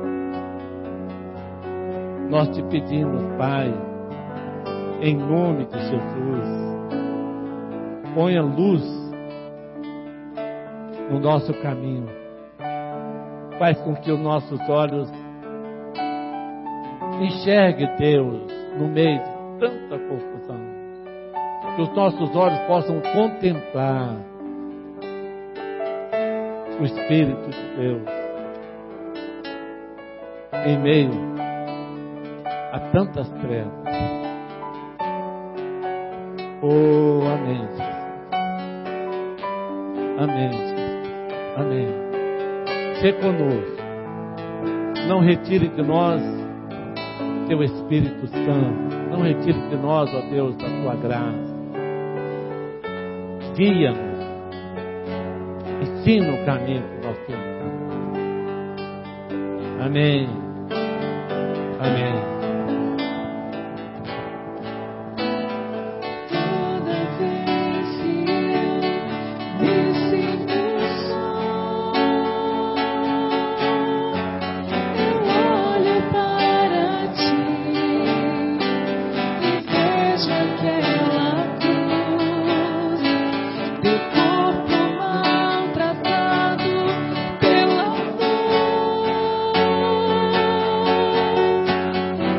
Nós te pedimos, Pai, em nome de Jesus, ponha luz no nosso caminho, faz com que os nossos olhos enxerguem, Deus, no meio de tanta confusão, que os nossos olhos possam contemplar o Espírito de Deus em meio a tantas trevas. Oh, amém, Jesus. Amém, Jesus. Amém. Se conosco, não retire de nós teu Espírito Santo, não retire de nós, ó Deus, da tua graça. Guia-nos, ensina o caminho que nós temos. Amém. Amém. Thank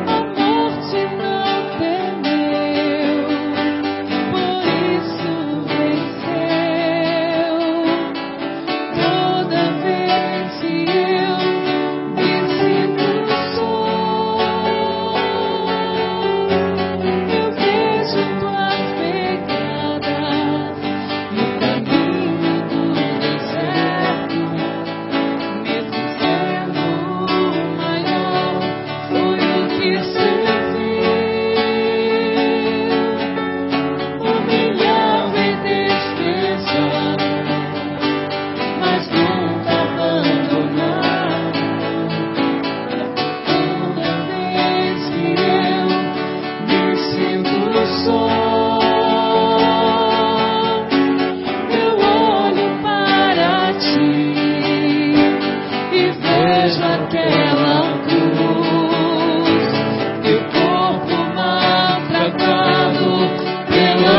aquela cruz, teu corpo maltratado pela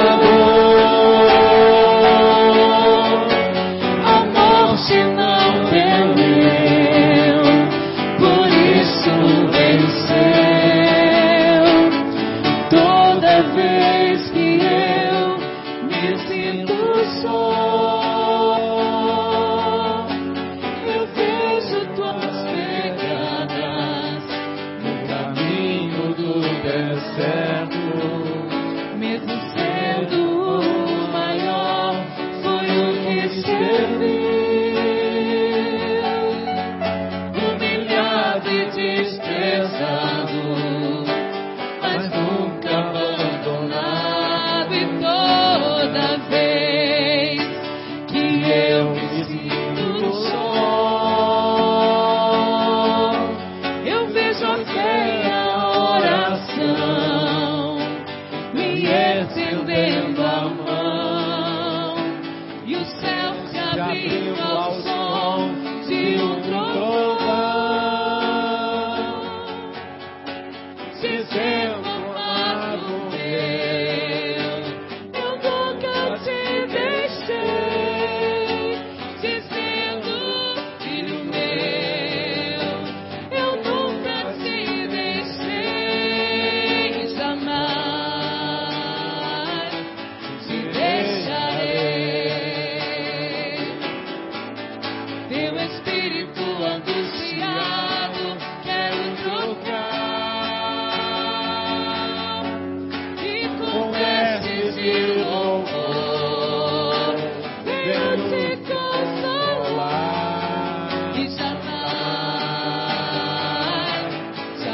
dor. A morte não temeu, por isso venceu. Toda vez que eu me sinto só, eu vejo tuas pegadas no caminho do deserto. Mesmo sendo o maior, foi o que serviu. Humilhado e desprezado, mas nunca abandonado. E toda vez que eu me sinto só, eu vejo até a oração me estendendo a mão, e o céu se abriu ao som de um trovão, dizendo: amado meu, eu nunca te deixei. Dizendo: filho meu, eu nunca te deixei. Jamais te deixarei. Teu espírito angustiado quero trocar, e com vestes de louvor venho te consolar, e jamais te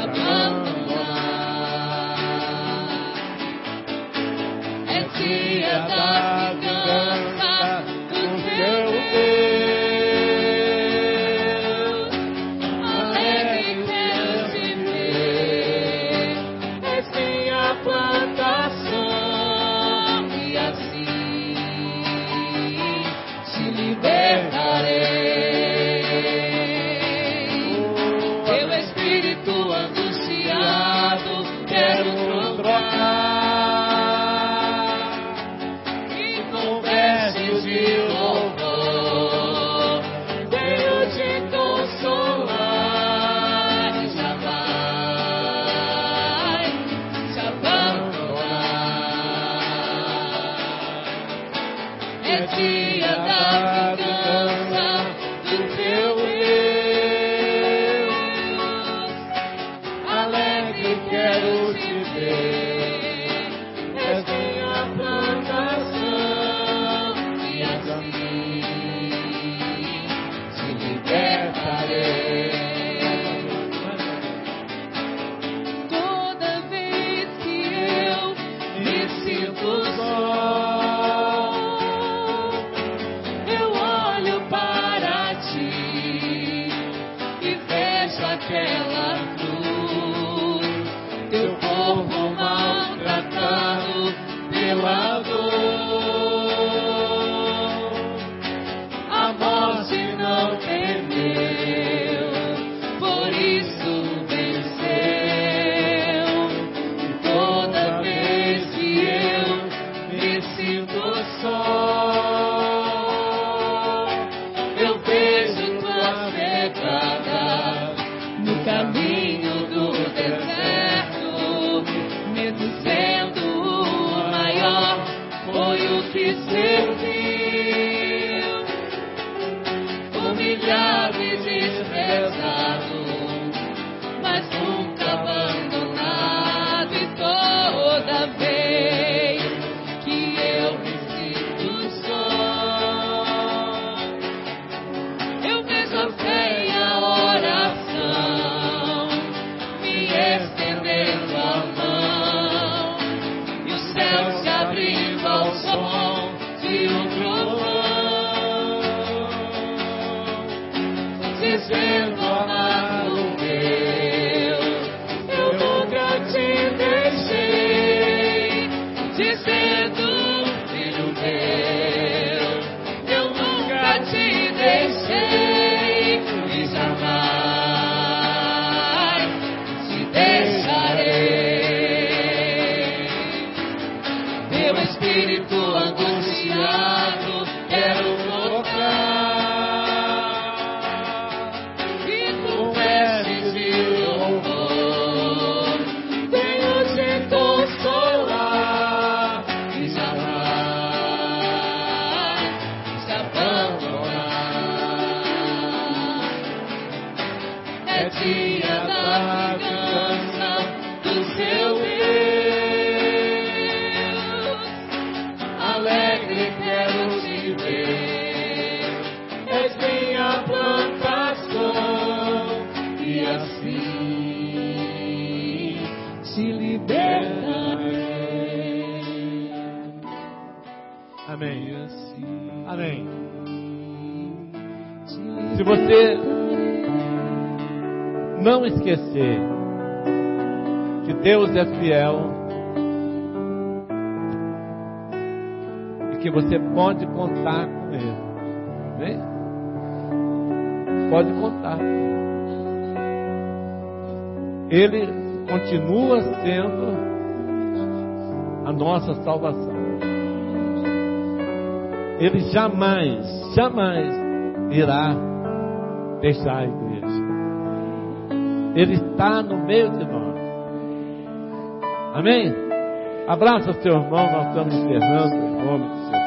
abandonar. É dia da vingança do teu Deus. Alegre quero te ver, és minha plantação, e assim te libertarei. Teu espírito angustiado quero trocar, e com vestes de louvor venho te consolar, e jamais te abandonar. É dia da vingança do teu Deus. Alegre quero te ver, és minha plantação, e assim te libertarei. Toda vez que eu me sinto só, eu olho para ti e vejo aquela cruz, teu corpo maltratado pela dor. A morte não temeu, por isso venceu. E toda vez que eu me sinto só, eu vejo tuas pegadas no caminho do deserto. Mesmo sendo o maior, foi o que serviu. Humilhado e desprezado, mas nunca abandonado. E toda vez que eu me sinto só, eu vejo a fé e a oração me estendendo a mão, e o céu se abrindo ao som de um trovão, dizendo: amado meu, eu nunca te deixei. Dizendo: filho meu, eu nunca te deixei. E jamais é dia da vingança do seu Deus. Alegre quero te ver, és minha plantação, e assim te libertarei. Amém. Amém. Se você não esquecer que Deus é fiel e que você pode contar com Ele, amém? Pode contar. Ele continua sendo a nossa salvação. Ele jamais, jamais irá deixar a igreja. Ele está no meio de nós. Amém? Abraça o seu irmão, nós estamos encerrando em nome de Jesus.